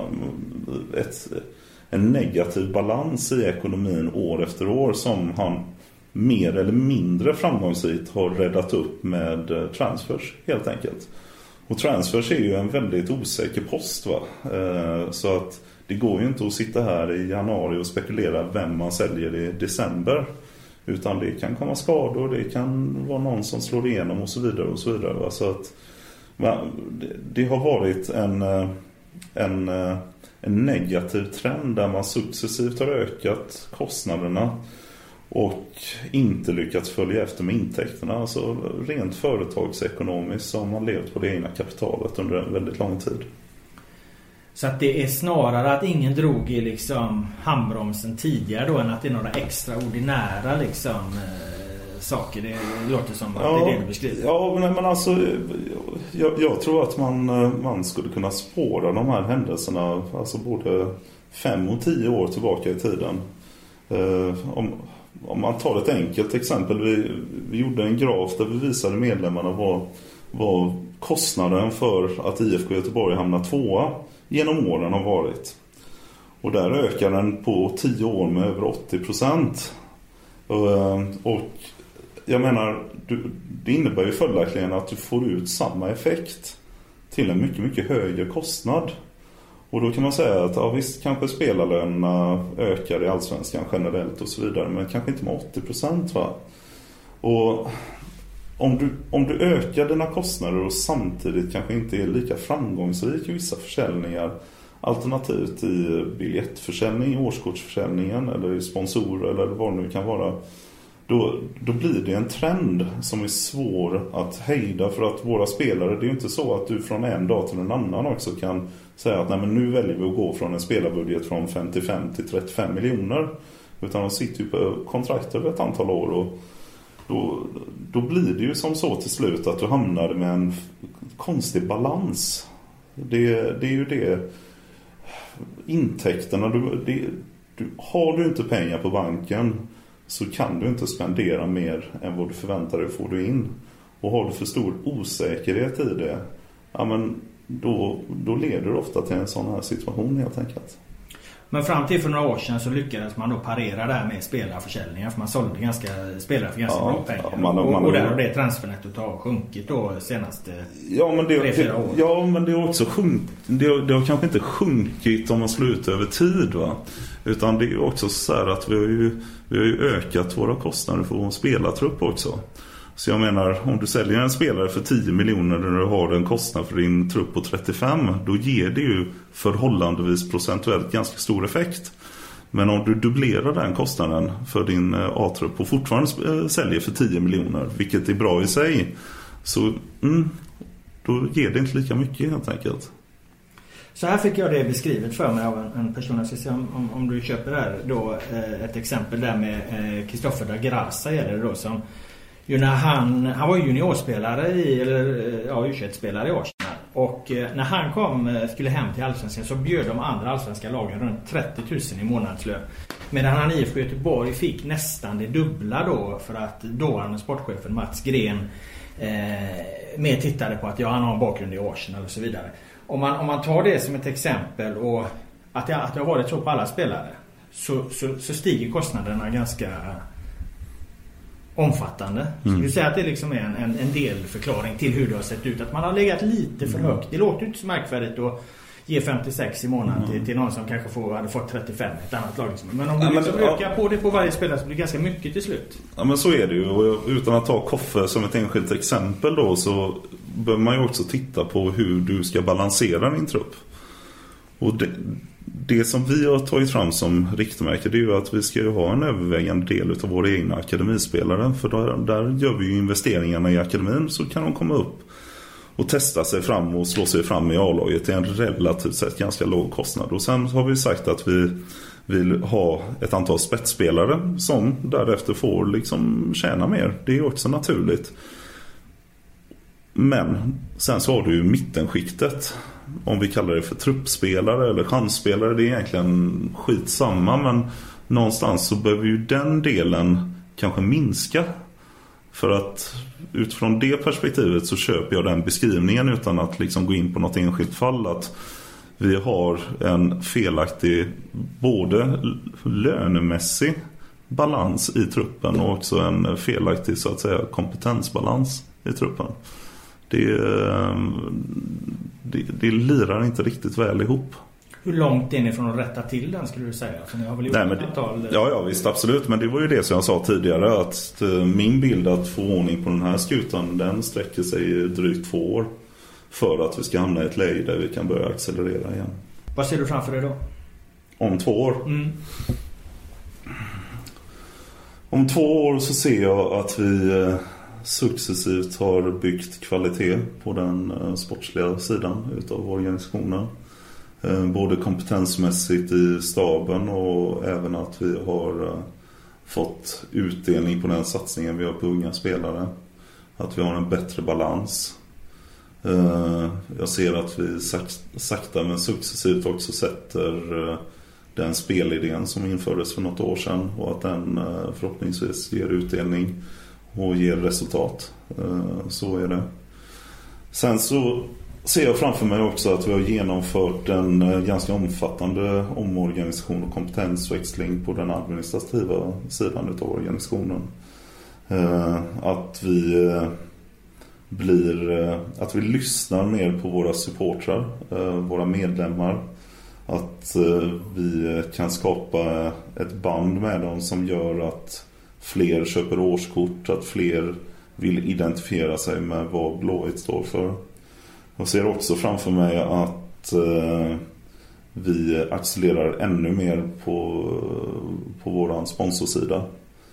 en negativ balans i ekonomin år efter år som han mer eller mindre framgångsrikt har räddat upp med transfers helt enkelt. Och transfers är ju en väldigt osäker post, va? Så att det går ju inte att sitta här i januari och spekulera vem man säljer i december. Utan det kan komma skador, det kan vara någon som slår igenom och så vidare och så vidare. Va? Så att det har varit en negativ trend där man successivt har ökat kostnaderna och inte lyckats följa efter med intäkterna. Alltså rent företagsekonomiskt så har man levt på det egna kapitalet under en väldigt lång tid. Så att det är snarare att ingen drog i liksom handbromsen tidigare då än att det är några extraordinära liksom saker. Det låter som att det är det du beskriver. Ja, men alltså jag tror att man skulle kunna spåra de här händelserna alltså både 5 och 10 år tillbaka i tiden. Om man tar ett enkelt exempel, vi gjorde en graf där vi visade medlemmarna vad kostnaden för att IFK Göteborg hamnar 2 genom åren har varit. Och där ökar den på 10 år med över 80%. Och jag menar, det innebär ju följaktligen att du får ut samma effekt till en mycket, mycket högre kostnad. Och då kan man säga att ja, visst kanske spelarlönerna ökar i Allsvenskan generellt och så vidare, men kanske inte med 80%, va? Och om du ökar dina kostnader och samtidigt kanske inte är lika framgångsrik i vissa försäljningar, alternativt i biljettförsäljning, årskortsförsäljningen eller i sponsorer eller vad det nu kan vara, då blir det en trend som är svår att hejda. För att våra spelare, det är ju inte så att du från en dag till en annan också kan säga att nej, men nu väljer vi att gå från en spelarbudget från 55 till 35 miljoner. Utan de sitter ju på kontrakt över ett antal år och då blir det ju som så till slut att du hamnar med en konstig balans. Det är ju det. Intäkterna, har du inte pengar på banken så kan du inte spendera mer än vad du förväntar dig får du in. Och har du för stor osäkerhet i det, ja, men då leder det ofta till en sån här situation helt enkelt. Men fram till för några år sedan så lyckades man då parera det här med spelarförsäljningar, för man sålde spelare för ganska bra pengar. Och där har det transfernettot har sjunkit då senaste 3-4 år. Ja, men det har också det har kanske inte sjunkit om man slår ut över tid, va? Utan det är också så här att vi har ju ökat våra kostnader för att spela trupp också. Så jag menar, om du säljer en spelare för 10 miljoner när du har en kostnad för din trupp på 35, då ger det ju förhållandevis procentuellt ganska stor effekt. Men om du dubblerar den kostnaden för din A-trupp och fortfarande säljer för 10 miljoner, vilket är bra i sig, så då ger det inte lika mycket helt enkelt. Så här fick jag det beskrivet för mig av en person. Jag ska se om du köper det här då, ett exempel där med Christopher da Graça gäller det då, som ju när han var juniorspelare U21-spelare i Arsenal, och när han skulle hem till Allsvenskan så bjöd de andra allsvenska lagen runt 30 000 i månadslön, medan han i IFK Göteborg fick nästan det dubbla då, för att dåvarande sportchefen Mats Gren mer tittade på att han har en bakgrund i Arsenal och så vidare. Om man tar det som ett exempel, och att det har varit så på alla spelare, så stiger kostnaderna ganska omfattande. Så du säger att det liksom är en delförklaring till hur det har sett ut. Att man har legat lite för högt. Det låter inte så märkvärdigt att ge 56 i månaden till någon som kanske hade fått 35 i ett annat lag. Men om du liksom ökar på det på varje spelare så blir det ganska mycket till slut. Ja, men så är det ju. Och utan att ta Koffe som ett enskilt exempel då, så bör man ju också titta på hur du ska balansera din trupp. Och det som vi har tagit fram som riktmärke, det är ju att vi ska ju ha en övervägande del av våra egna akademispelare. För där gör vi ju investeringarna i akademin, så kan de komma upp och testa sig fram och slå sig fram i A-laget till en relativt sett ganska låg kostnad. Och sen har vi sagt att vi vill ha ett antal spetsspelare som därefter får liksom tjäna mer. Det är också naturligt. Men sen så har du ju mittenskiktet, om vi kallar det för truppspelare eller chansspelare, det är egentligen skitsamma, men någonstans så behöver ju den delen kanske minska. För att utifrån det perspektivet så köper jag den beskrivningen, utan att liksom gå in på något enskilt fall, att vi har en felaktig både lönemässig balans i truppen och också en felaktig, så att säga, kompetensbalans i truppen. Det lirar inte riktigt väl ihop. Hur långt är ni från att rätta till den, skulle du säga? För ni har väl gjort Ja, visst, absolut. Men det var ju det som jag sa tidigare, att min bild att få ordning på den här skutan, den sträcker sig drygt 2 år för att vi ska hamna i ett läge där vi kan börja accelerera igen. Vad ser du framför dig då? Om 2 år? Om 2 år så ser jag att vi successivt har byggt kvalitet på den sportsliga sidan utav organisationen. Både kompetensmässigt i staben, och även att vi har fått utdelning på den satsningen vi har på unga spelare. Att vi har en bättre balans. Jag ser att vi sakta men successivt också sätter den spelidén som infördes för något år sedan, och att den förhoppningsvis ger utdelning och ger resultat. Så är det. Sen så ser jag framför mig också att vi har genomfört en ganska omfattande omorganisation och kompetensväxling på den administrativa sidan utav organisationen. Att vi lyssnar mer på våra supportrar, våra medlemmar. Att vi kan skapa ett band med dem som gör att fler köper årskort, att fler vill identifiera sig med vad Blåvitt står för. Jag ser också framför mig att vi accelererar ännu mer på våran sponsorsida.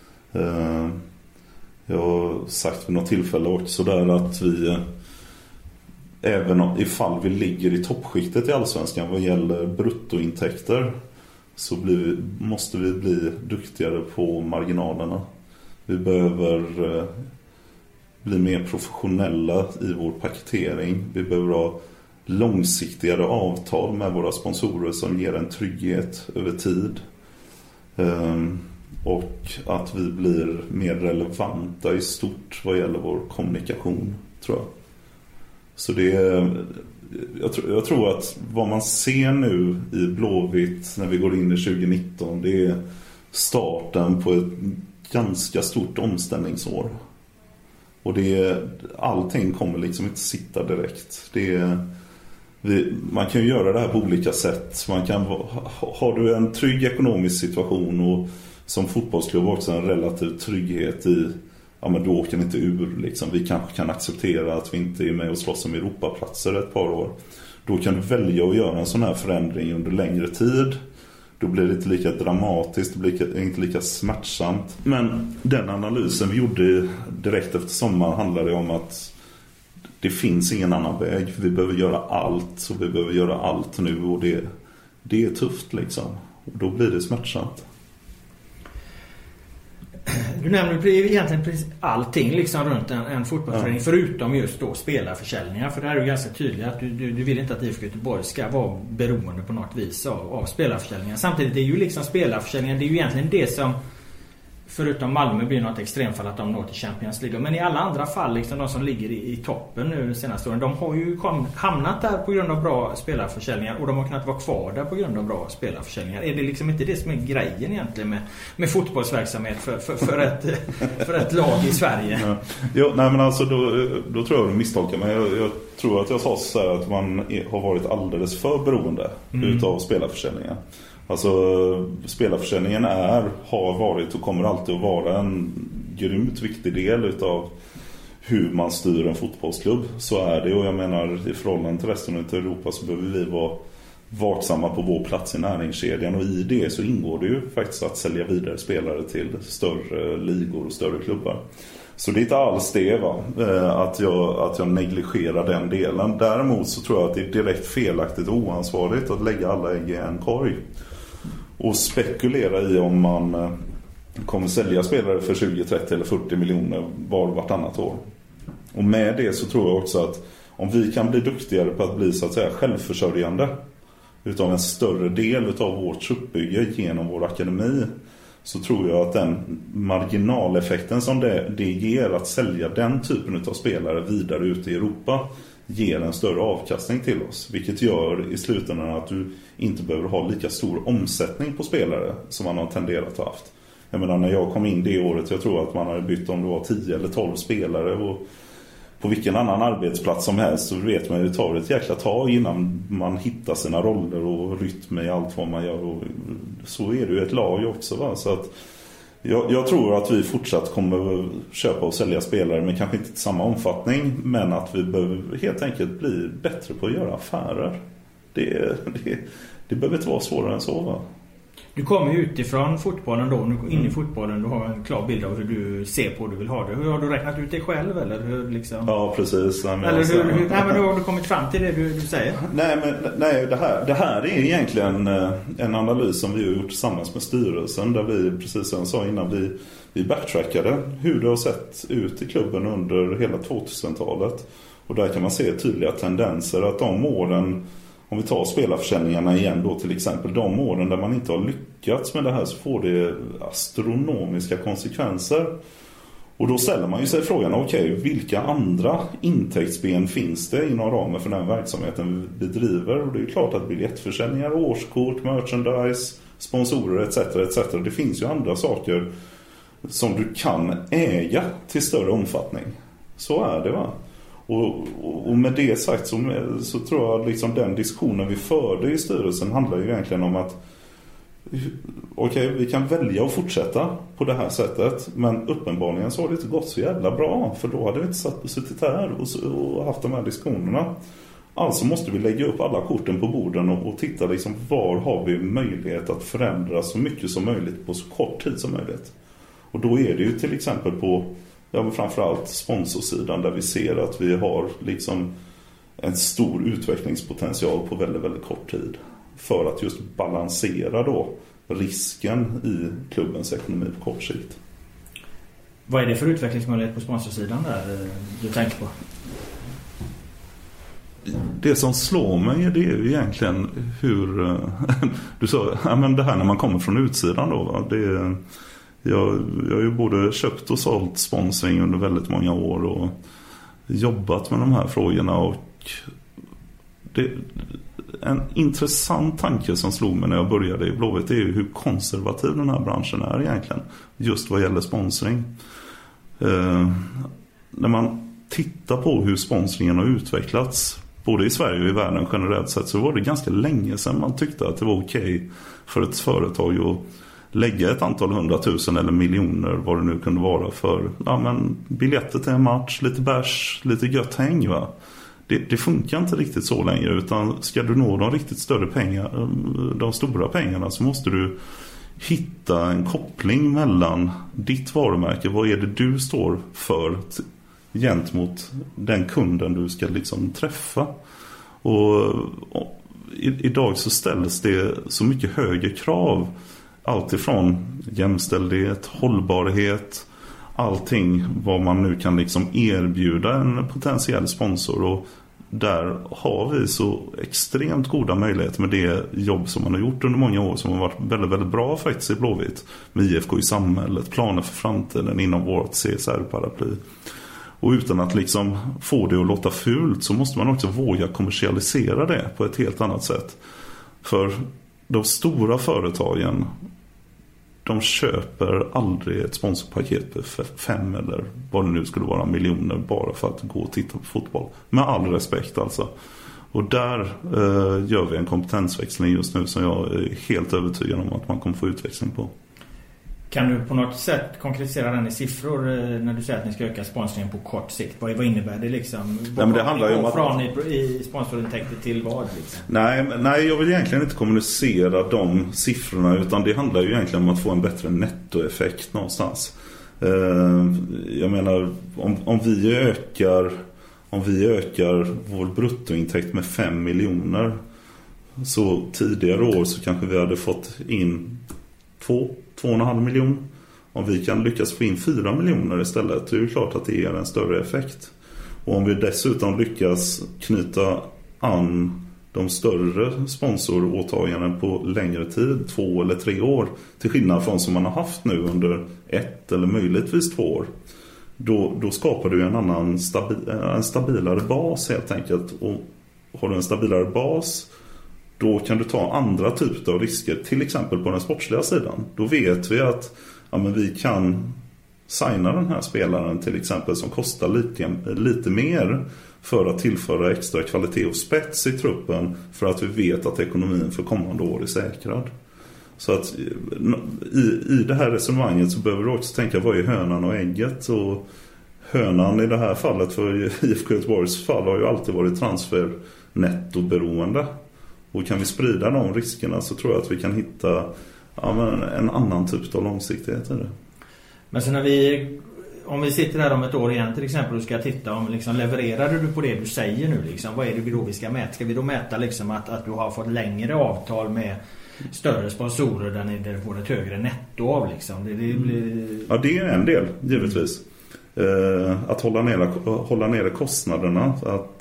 Jag har sagt vid något tillfälle också där att vi, även ifall vi ligger i toppskiktet i Allsvenskan vad gäller bruttointäkter, så måste vi bli duktigare på marginalerna. Vi behöver bli mer professionella i vår paketering. Vi behöver ha långsiktigare avtal med våra sponsorer som ger en trygghet över tid. och att vi blir mer relevanta i stort vad gäller vår kommunikation, tror jag. Så det är, jag tror att vad man ser nu i Blåvitt när vi går in i 2019, det är starten på ett ganska stort omställningsår. Och allting kommer liksom inte sitta direkt. Man kan ju göra det här på olika sätt. Har du en trygg ekonomisk situation och som fotbollsklubb också en relativ trygghet i, ja men då åker ni inte ur liksom. Vi kanske kan acceptera att vi inte är med och slåss om Europaplatser ett par år. Då kan du välja att göra en sån här förändring under längre tid. Då blir det inte lika dramatiskt, det blir inte lika smärtsamt. Men den analysen vi gjorde direkt efter sommaren handlade om att det finns ingen annan väg. Vi behöver göra allt och vi behöver göra allt nu och det är tufft liksom. Och då blir det smärtsamt. Du nämner egentligen allting liksom runt en fotbollsförening, förutom just då spelarförsäljningar. För det här är ju ganska tydligt att du vill inte att IFK Göteborg ska vara beroende på något vis av spelarförsäljningar. Samtidigt är ju liksom spelarförsäljningar, det är ju egentligen det som, förutom Malmö blir något extremfall att de når till Champions League. Men i alla andra fall, liksom de som ligger i toppen nu de senaste åren, de har ju hamnat där på grund av bra spelarförsäljningar och de har kunnat vara kvar där på grund av bra spelarförsäljningar. Är det liksom inte det som är grejen egentligen med fotbollsverksamhet för ett lag i Sverige? Ja, nej men alltså då tror jag du misstolkar mig. Jag tror att jag sa så här att man har varit alldeles för beroende utav spelarförsäljningar. Alltså spelarförsäljningen har varit och kommer alltid att vara en grymt viktig del utav hur man styr en fotbollsklubb. Så är det, och jag menar i förhållande till resten av Europa så behöver vi vara vaksamma på vår plats i näringskedjan, och i det så ingår det ju faktiskt att sälja vidare spelare till större ligor och större klubbar. Så det är inte alls det att jag negligerar den delen. Däremot så tror jag att det är direkt felaktigt och oansvarigt att lägga alla ägg i en korg och spekulera i om man kommer sälja spelare för 20, 30 eller 40 miljoner vartannat år. Och med det så tror jag också att om vi kan bli duktigare på att bli så att säga självförsörjande utav en större del utav vårt truppbygge genom vår akademi, så tror jag att den marginaleffekten som det ger att sälja den typen av spelare vidare ut i Europa ger en större avkastning till oss. Vilket gör i slutändan att du inte behöver ha lika stor omsättning på spelare som man har tenderat att ha haft. Jag menar, när jag kom in det året, jag tror att man hade bytt om det var 10 eller 12 spelare, och på vilken annan arbetsplats som helst så vet man ju, det tar ett jäkla tag innan man hittar sina roller och rytm i allt vad man gör, och så är det ju ett lag också, va? Så att jag tror att vi fortsatt kommer köpa och sälja spelare, men kanske inte i samma omfattning, men att vi behöver helt enkelt bli bättre på att göra affärer. Det behöver inte vara svårare än så, va? Du kommer ju utifrån fotbollen då, in i fotbollen, du har en klar bild av hur du ser på hur du vill ha det. Hur har du räknat ut det själv, eller hur liksom? Ja, precis. Eller hur har du kommit fram till det du säger? Nej, det här är egentligen en analys som vi har gjort tillsammans med styrelsen, där vi, precis som jag sa innan, vi backtrackade hur det har sett ut i klubben under hela 2000-talet. Och där kan man se tydliga tendenser att de åren, om vi tar spelarförsäljningarna igen då till exempel, de åren där man inte har lyckats med det här, så får det astronomiska konsekvenser. Och då ställer man ju sig frågan, okej, vilka andra intäktsben finns det inom ramen för den verksamheten vi bedriver? Och det är ju klart att biljettförsäljningar, årskort, merchandise, sponsorer etc. Det finns ju andra saker som du kan äga till större omfattning. Så är det, va? Och med det sagt så tror jag liksom den diskussionen vi förde i styrelsen handlar ju egentligen om att okej, vi kan välja att fortsätta på det här sättet, men uppenbarligen så har det inte gått så jävla bra, för då hade vi inte suttit här och haft de här diskussionerna. Alltså måste vi lägga upp alla korten på borden och titta liksom, var har vi möjlighet att förändra så mycket som möjligt på så kort tid som möjligt. Och då är det ju till exempel på, ja, men framförallt sponsorsidan, där vi ser att vi har liksom en stor utvecklingspotential på väldigt, väldigt kort tid, för att just balansera då risken i klubbens ekonomi på kort sikt. Vad är det för utvecklingsmöjlighet på sponsorsidan där du tänker på? Det som slår mig, det är ju egentligen hur du sa, ja, men det här när man kommer från utsidan då, va? Jag har ju både köpt och sålt sponsring under väldigt många år och jobbat med de här frågorna, och en intressant tanke som slog mig när jag började i Blåvitt är ju hur konservativ den här branschen är egentligen, just vad gäller sponsring. När man tittar på hur sponsringen har utvecklats både i Sverige och i världen generellt sett, så var det ganska länge sedan man tyckte att det var okej för ett företag att lägga ett antal 100 000 eller miljoner, vad det nu kunde vara, för biljetter till en match, lite bärs, lite gött häng, va? Det funkar inte riktigt så längre, utan ska du nå de riktigt större pengar, de stora pengarna, så måste du hitta en koppling mellan ditt varumärke, vad är det du står för gentemot den kunden du ska liksom träffa. Och idag så ställs det så mycket högre krav, allt ifrån jämställdhet, hållbarhet, allting vad man nu kan liksom erbjuda en potentiell sponsor, och där har vi så extremt goda möjligheter med det jobb som man har gjort under många år, som har varit väldigt, väldigt bra faktiskt i Blåvitt, med IFK i samhället, planer för framtiden inom vårt CSR-paraply. Och utan att liksom få det att låta fult, så måste man också våga kommersialisera det på ett helt annat sätt. För de stora företagen, de köper aldrig ett sponsorpaket för 5 eller vad det nu skulle vara miljoner bara för att gå och titta på fotboll. Med all respekt alltså. Och där gör vi en kompetensväxling just nu som jag är helt övertygad om att man kommer få utväxling på. Kan du på något sätt konkretisera den i siffror när du säger att ni ska öka sponsringen på kort sikt? Vad innebär det liksom? Nej, men det handlar ju om att från i sponsorintäkter till vad liksom? Nej, jag vill egentligen inte kommunicera de siffrorna, utan det handlar ju egentligen om att få en bättre nettoeffekt någonstans. Jag menar, om vi ökar vår bruttointäkt med 5 miljoner, så tidigare år så kanske vi hade fått in 2,5 miljoner. Om vi kan lyckas få in 4 miljoner istället, det är ju klart att det ger en större effekt. Och om vi dessutom lyckas knyta an de större sponsoråtaganden på längre tid, 2 eller 3 år, till skillnad från som man har haft nu under 1 eller möjligtvis 2 år, då skapar du en stabilare bas helt enkelt. Och har du en stabilare bas, då kan du ta andra typer av risker, till exempel på den sportsliga sidan. Då vet vi att vi kan signa den här spelaren till exempel som kostar lite mer för att tillföra extra kvalitet och spets i truppen, för att vi vet att ekonomin för kommande år är säkrad. Så att i det här resonemanget så behöver du också tänka, vad är hönan och ägget? Och hönan i det här fallet, för IFK Göteborgs fall, har ju alltid varit transfernettoberoende. Och kan vi sprida de riskerna, så tror jag att vi kan hitta en annan typ av långsiktighet i det. Men sen om vi sitter här om ett år igen till exempel och ska titta om liksom, levererar du på det du säger nu liksom, vad är det då vi ska mäta? Ska vi då mäta liksom att du har fått längre avtal med större sponsorer där ni får ett högre netto av liksom? Ja, det är en del givetvis. Att hålla nere kostnaderna,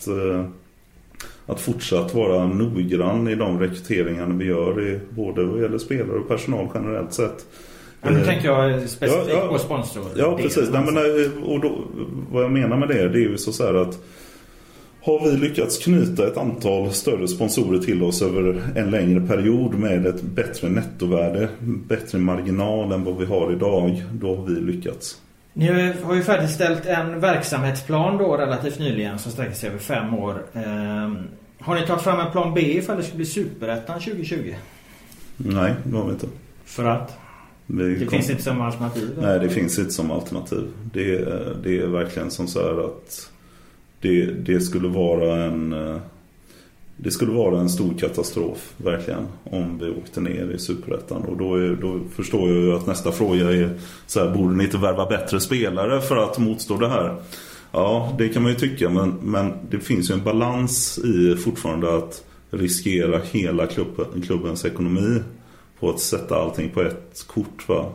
att fortsatt vara noggrann i de rekryteringarna vi gör, både vad gäller spelare och personal generellt sett. Ja, nu tänker jag specifikt på sponsor. Ja, precis. Och då, vad jag menar med det är ju så här att har vi lyckats knyta ett antal större sponsorer till oss över en längre period med ett bättre nettovärde, bättre marginal än vad vi har idag, då har vi lyckats. Ni har ju färdigställt en verksamhetsplan då relativt nyligen som sträcker sig över 5 år. Har ni tagit fram en plan B ifall det ska bli Superettan 2020? Nej, det har vi inte. För att? Det finns inte som alternativ? Eller? Nej, det finns inte som alternativ. Det är verkligen som så här att det skulle vara en stor katastrof verkligen om vi åkte ner i Superettan. Och då förstår jag ju att nästa fråga är så här, borde ni inte värva bättre spelare för att motstå det här? Ja, det kan man ju tycka, men det finns ju en balans i fortfarande att riskera hela klubbens ekonomi på att sätta allting på ett kort, va?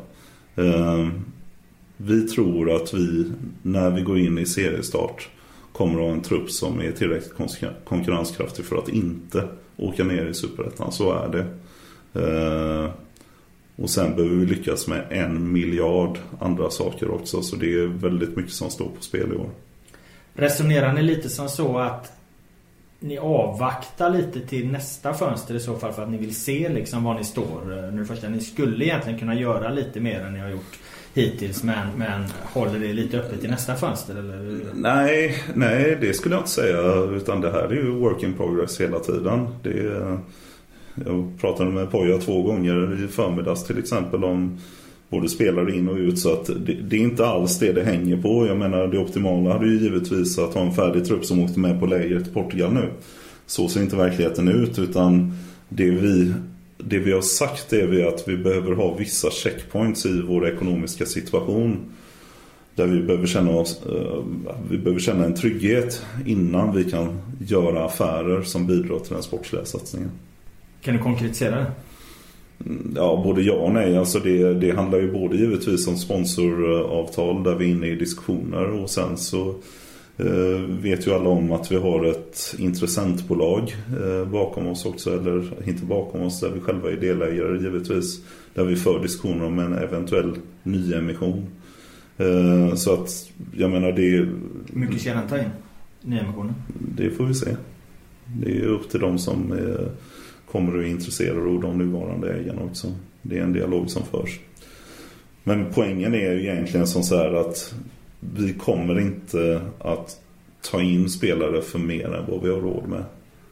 Vi tror att vi, när vi går in i seriestart, kommer att ha en trupp som är tillräckligt konkurrenskraftig för att inte åka ner i Superettan. Så är det. Och sen behöver vi lyckas med 1 miljard andra saker också. Så det är väldigt mycket som står på spel i år. Resonerar ni lite som så att ni avvaktar lite till nästa fönster i så fall för att ni vill se liksom var ni står nu först? Ni skulle egentligen kunna göra lite mer än ni har gjort hittills, men håller det lite öppet till nästa fönster? Eller? Nej, det skulle jag inte säga, utan det här är ju work in progress hela tiden. Jag pratade med Poja 2 gånger i förmiddags till exempel om både spelare in och ut, så att det är inte alls det hänger på. Jag menar, det optimala hade ju givetvis att ha en färdig trupp som åkte med på läger till Portugal nu. Så ser inte verkligheten ut, utan det vi har sagt är att vi behöver ha vissa checkpoints i vår ekonomiska situation där vi behöver känna en trygghet innan vi kan göra affärer som bidrar till den sportsliga satsningen. Kan du konkretisera det? Ja, både ja och nej. Alltså det handlar ju både givetvis om sponsoravtal där vi är inne i diskussioner, och sen så vet ju alla om att vi har ett intressentbolag bakom oss också, eller inte bakom oss, där vi själva är delägare givetvis, där vi för diskussioner om en eventuell nyemission. Så att jag menar det. Hur mycket ska den ta in, nyemissionen? Det får vi se. Det är upp till dem som kommer att intressera och de nuvarande ägarna också. Det är en dialog som förs. Men poängen är ju egentligen som så här att vi kommer inte att ta in spelare för mer än vad vi har råd med.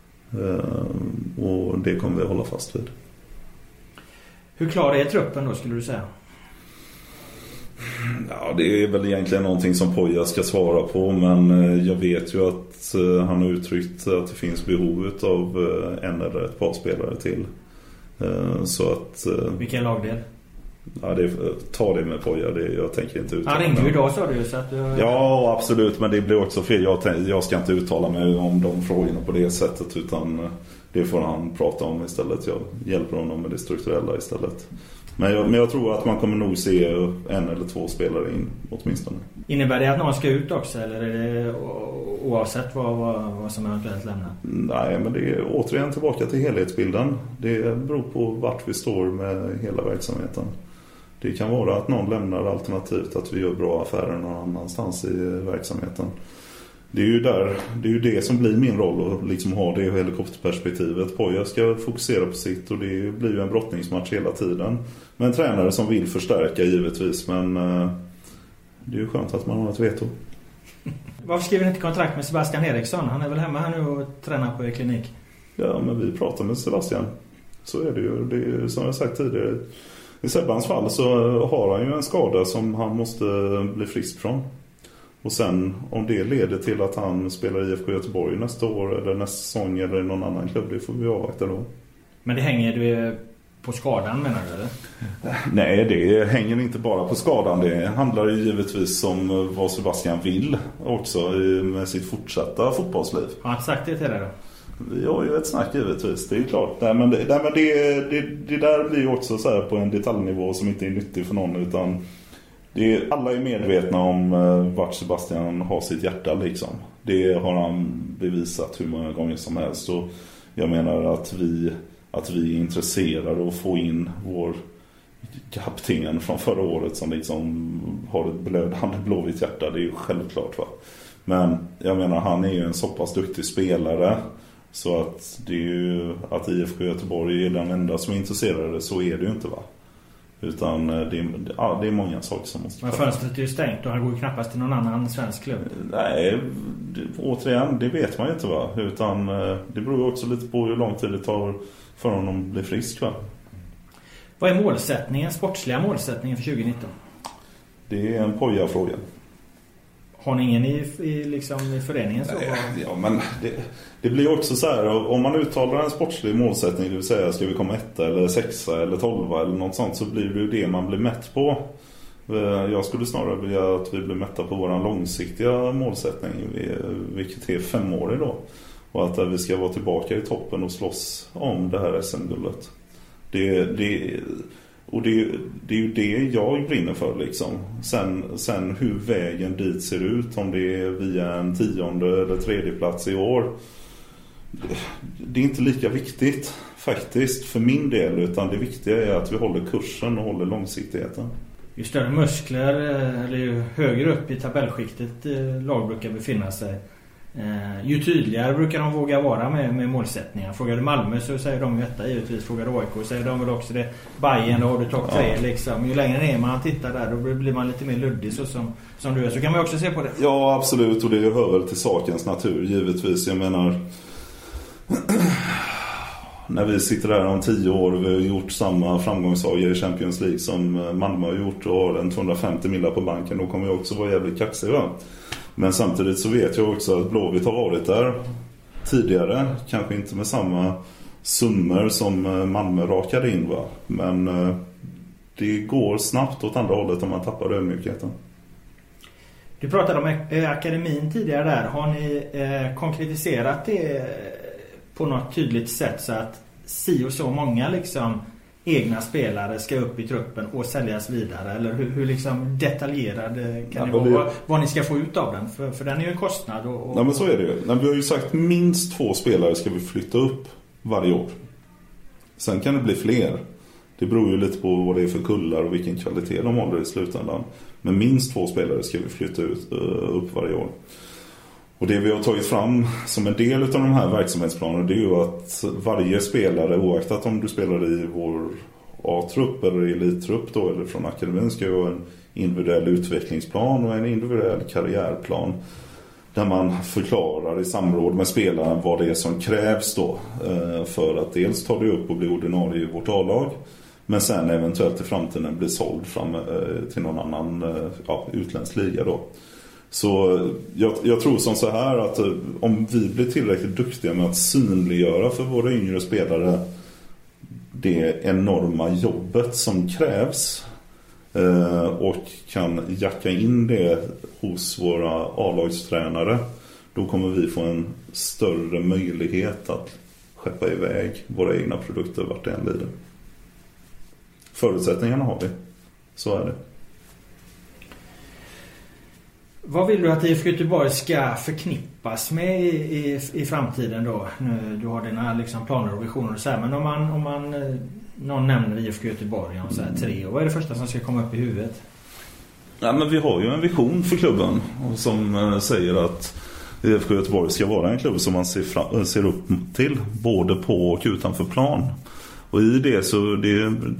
Och det kommer vi hålla fast vid. Hur klar är truppen då, skulle du säga? Ja, det är väl egentligen någonting som Poja ska svara på, men jag vet ju att han har uttryckt att det finns behov av en eller ett par spelare till. Så att... Vilken lagdel? Ja, ta det med Poja, jag tänker inte uttala mig. Han ringde ju idag, sa du ju, så att du... Ja, absolut, men det blir också fel. Jag ska inte uttala mig om de frågorna på det sättet, utan det får han prata om istället. Jag hjälper honom med det strukturella istället. Men jag tror att man kommer nog se 1 eller 2 spelare in åtminstone. Innebär det att någon ska ut också, eller är det oavsett vad som eventuellt lämnar? Nej, men det är återigen tillbaka till helhetsbilden. Det beror på vart vi står med hela verksamheten. Det kan vara att någon lämnar, alternativt att vi gör bra affärer någon annanstans i verksamheten. Det är ju det som blir min roll, att liksom ha det helikopterperspektivet. Poja ska fokusera på sitt, och det blir ju en brottningsmatch hela tiden. Men en tränare som vill förstärka givetvis, men det är ju skönt att man har ett veto. Varför skriver ni inte kontrakt med Sebastian Eriksson? Han är väl hemma här nu och tränar på klinik? Ja, men vi pratar med Sebastian. Så är det ju. Det är, som jag sagt tidigare, i Sebbans fall så har han ju en skada som han måste bli frisk från. Och sen om det leder till att han spelar i IFK Göteborg nästa år eller nästa säsong eller i någon annan klubb, det får vi avvakta då. Men det hänger du på skadan, menar du, eller? Nej, det hänger inte bara på skadan. Det handlar ju givetvis om vad Sebastian vill också med sitt fortsatta fotbollsliv. Har han sagt det till dig då? Vi har ju ett snack givetvis, det är klart. Nej, men det där blir ju också så här på en detaljnivå som inte är nyttig för någon, utan alla är medvetna om vart Sebastian har sitt hjärta liksom. Det har han bevisat hur många gånger som helst, och jag menar att vi är intresserade att få in vår kapten från förra året som liksom har ett blödande blåvitt hjärta. Det är ju självklart, va. Men jag menar, han är ju en så pass duktig spelare, så att det är ju att IFK Göteborg är den enda som är intresserade, så är det ju inte, va. Utan det är många saker som måste... Men fönstret är ju stängt och han går ju knappast till någon annan svensk klubb. Nej, återigen, det vet man ju inte, va. Utan det beror också lite på hur lång tid det tar för honom att bli frisk, va. Vad är målsättningen, sportsliga målsättningen för 2019? Det är en Poja-fråga. Har ni ingen i föreningen? Så? Ja, men det blir också så här, om man uttalar en sportslig målsättning, det vill säga ska vi komma 1 eller 6 eller 12 eller något sånt, så blir det ju det man blir mätt på. Jag skulle snarare vilja att vi blir mätta på vår långsiktiga målsättning, vilket är 5 år då. Och att vi ska vara tillbaka i toppen och slåss om det här SM-guldet. Det är ju det jag brinner för liksom. Sen hur vägen dit ser ut, om det är via en 10:e eller 3:e plats i år, det är inte lika viktigt. faktiskt för min del, utan det viktiga är att vi håller kursen och håller långsiktigheten. Ju större muskler eller ju högre upp i tabellskiktet lag brukar befinna sig, ju tydligare brukar de våga vara med målsättningar. Frågar du Malmö så säger de ju detta givetvis. Frågar du AIK säger de väl också det. Bayern, då har du topp 3 liksom. Ju längre ner man tittar där, då blir man lite mer luddig så som du är. Så kan man också se på det. Ja, absolut, och det hör väl till sakens natur givetvis. Jag menar, när vi sitter där om 10 år och vi har gjort samma framgångssagor i Champions League som Malmö har gjort och har en 250 miljoner på banken, då kommer jag också vara jävligt kaxig, va? Men samtidigt så vet jag också att Blåvitt har varit där tidigare. Kanske inte med samma summor som Malmö rakade in, va? Men det går snabbt åt andra hållet om man tappar ödmjukheten. Du pratade om akademin tidigare där. Har ni konkretiserat det på något tydligt sätt så att si och så många liksom egna spelare ska upp i truppen och säljas vidare? Eller hur liksom detaljerad kan det vara vad ni ska få ut av den? För den är ju en kostnad. Nej, men så är det ju. Vi har ju sagt minst 2 spelare ska vi flytta upp varje år. Sen kan det bli fler. Det beror ju lite på vad det är för kullar och vilken kvalitet de håller i slutändan. Men minst 2 spelare ska vi flytta upp varje år. Och det vi har tagit fram som en del av de här verksamhetsplanerna, det är ju att varje spelare, oaktat om du spelar i vår A-trupp eller elittrupp då, eller från akademin, ska ju ha en individuell utvecklingsplan och en individuell karriärplan. Där man förklarar i samråd med spelaren vad det är som krävs då för att dels ta dig upp och bli ordinarie i vårt A-lag. Men sen eventuellt i framtiden bli såld fram till någon annan utländsk liga då. Så jag tror som så här att om vi blir tillräckligt duktiga med att synliggöra för våra yngre spelare det enorma jobbet som krävs och kan jacka in det hos våra A-lagstränare, då kommer vi få en större möjlighet att skeppa iväg våra egna produkter vart det än lider. Förutsättningarna har vi. Så är det. Vad vill du att IFK Göteborg ska förknippas med i framtiden då? Du har dina liksom planer och visioner och så här, men om man någon nämner IFK Göteborg om så här 3 år, vad är det första som ska komma upp i huvudet? Ja, men vi har ju en vision för klubben som säger att IFK Göteborg ska vara en klubb som man ser upp till både på och utanför plan. Och i det så det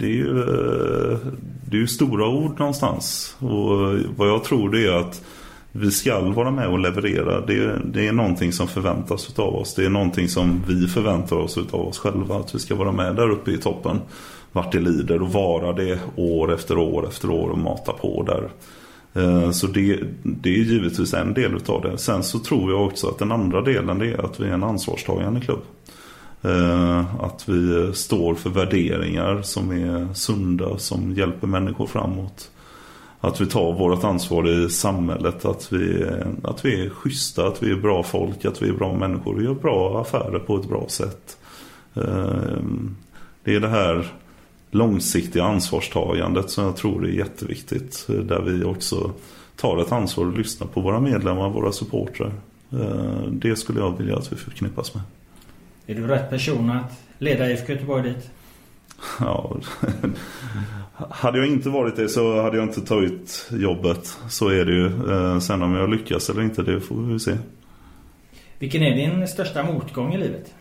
är ju stora ord någonstans. Och vad jag tror det är att vi ska vara med och leverera. Det är någonting som förväntas av oss. Det är någonting som vi förväntar oss av oss själva. Att vi ska vara med där uppe i toppen vart det lider och vara det år efter år efter år och mata på där. Så det är givetvis en del utav det. Sen så tror jag också att den andra delen det är att vi är en ansvarstagande klubb. Att vi står för värderingar som är sunda, som hjälper människor framåt. Att vi tar vårt ansvar i samhället, att vi är schyssta, att vi är bra folk, att vi är bra människor och gör bra affärer på ett bra sätt. Det är det här långsiktiga ansvarstagandet som jag tror är jätteviktigt, där vi också tar ett ansvar och lyssnar på våra medlemmar, våra supportrar. Det skulle jag vilja att vi förknippas med. Är du rätt person att leda IFK Göteborg dit? Ja, hade jag inte varit det så hade jag inte tagit jobbet. Så är det ju. Sen om jag lyckas eller inte, det får vi se. Vilken är din största motgång i livet?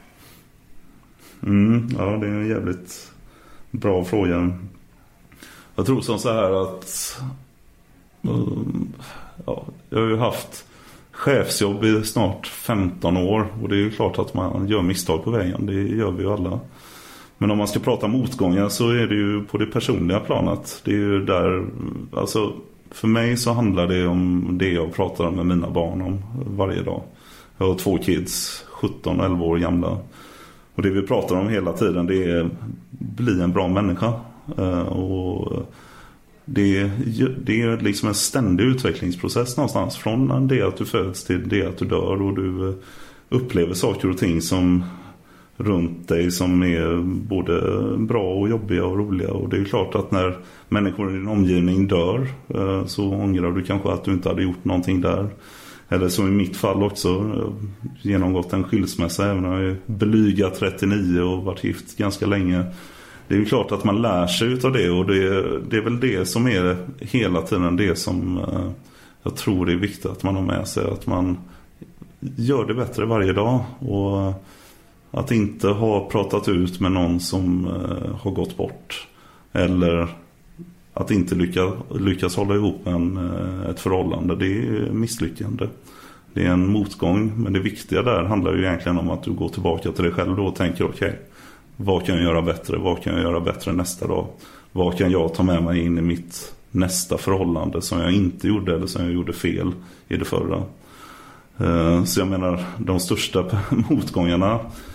Ja, det är en jävligt bra fråga. Jag tror som så här att jag har ju haft chefsjobb i snart 15 år och det är ju klart att man gör misstag på vägen. Det gör vi ju alla. Men om man ska prata motgångar så är det ju på det personliga planet. Det är ju där, alltså för mig så handlar det om det jag pratar med mina barn om varje dag. Jag har 2 kids, 17 och 11 år gamla. Och det vi pratar om hela tiden det är bli en bra människa. Och det är liksom en ständig utvecklingsprocess någonstans. Från det att du föds till det att du dör och du upplever saker och ting som runt dig som är både bra och jobbiga och roliga. Och det är klart att när människor i din omgivning dör så ångrar du kanske att du inte hade gjort någonting där. eller som i mitt fall också, genomgått en skilsmässa även om jag är blyga 39 och varit gift ganska länge. Det är ju klart att man lär sig utav det, och det är väl det som är hela tiden det som jag tror är viktigt att man har med sig, att man gör det bättre varje dag, och att inte ha pratat ut med någon som har gått bort, eller att inte lyckas hålla ihop ett förhållande. Det är misslyckande. Det är en motgång, men det viktiga där handlar ju egentligen om att du går tillbaka till dig själv då och tänker okej, vad kan jag göra bättre? Vad kan jag göra bättre nästa dag? Vad kan jag ta med mig in i mitt nästa förhållande som jag inte gjorde eller som jag gjorde fel i det förra? Så jag menar, de största motgångarna,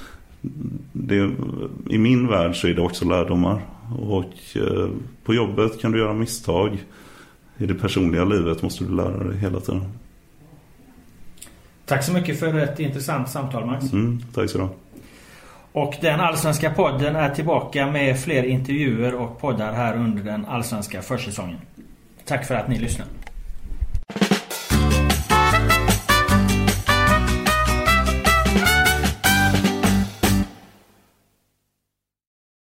i min värld så är det också lärdomar. Och på jobbet kan du göra misstag. I det personliga livet måste du lära dig hela tiden. Tack så mycket för ett intressant samtal, Max. Tack så du ha. Och den allsvenska podden är tillbaka med fler intervjuer och poddar här under den allsvenska försäsongen. Tack för att ni lyssnar.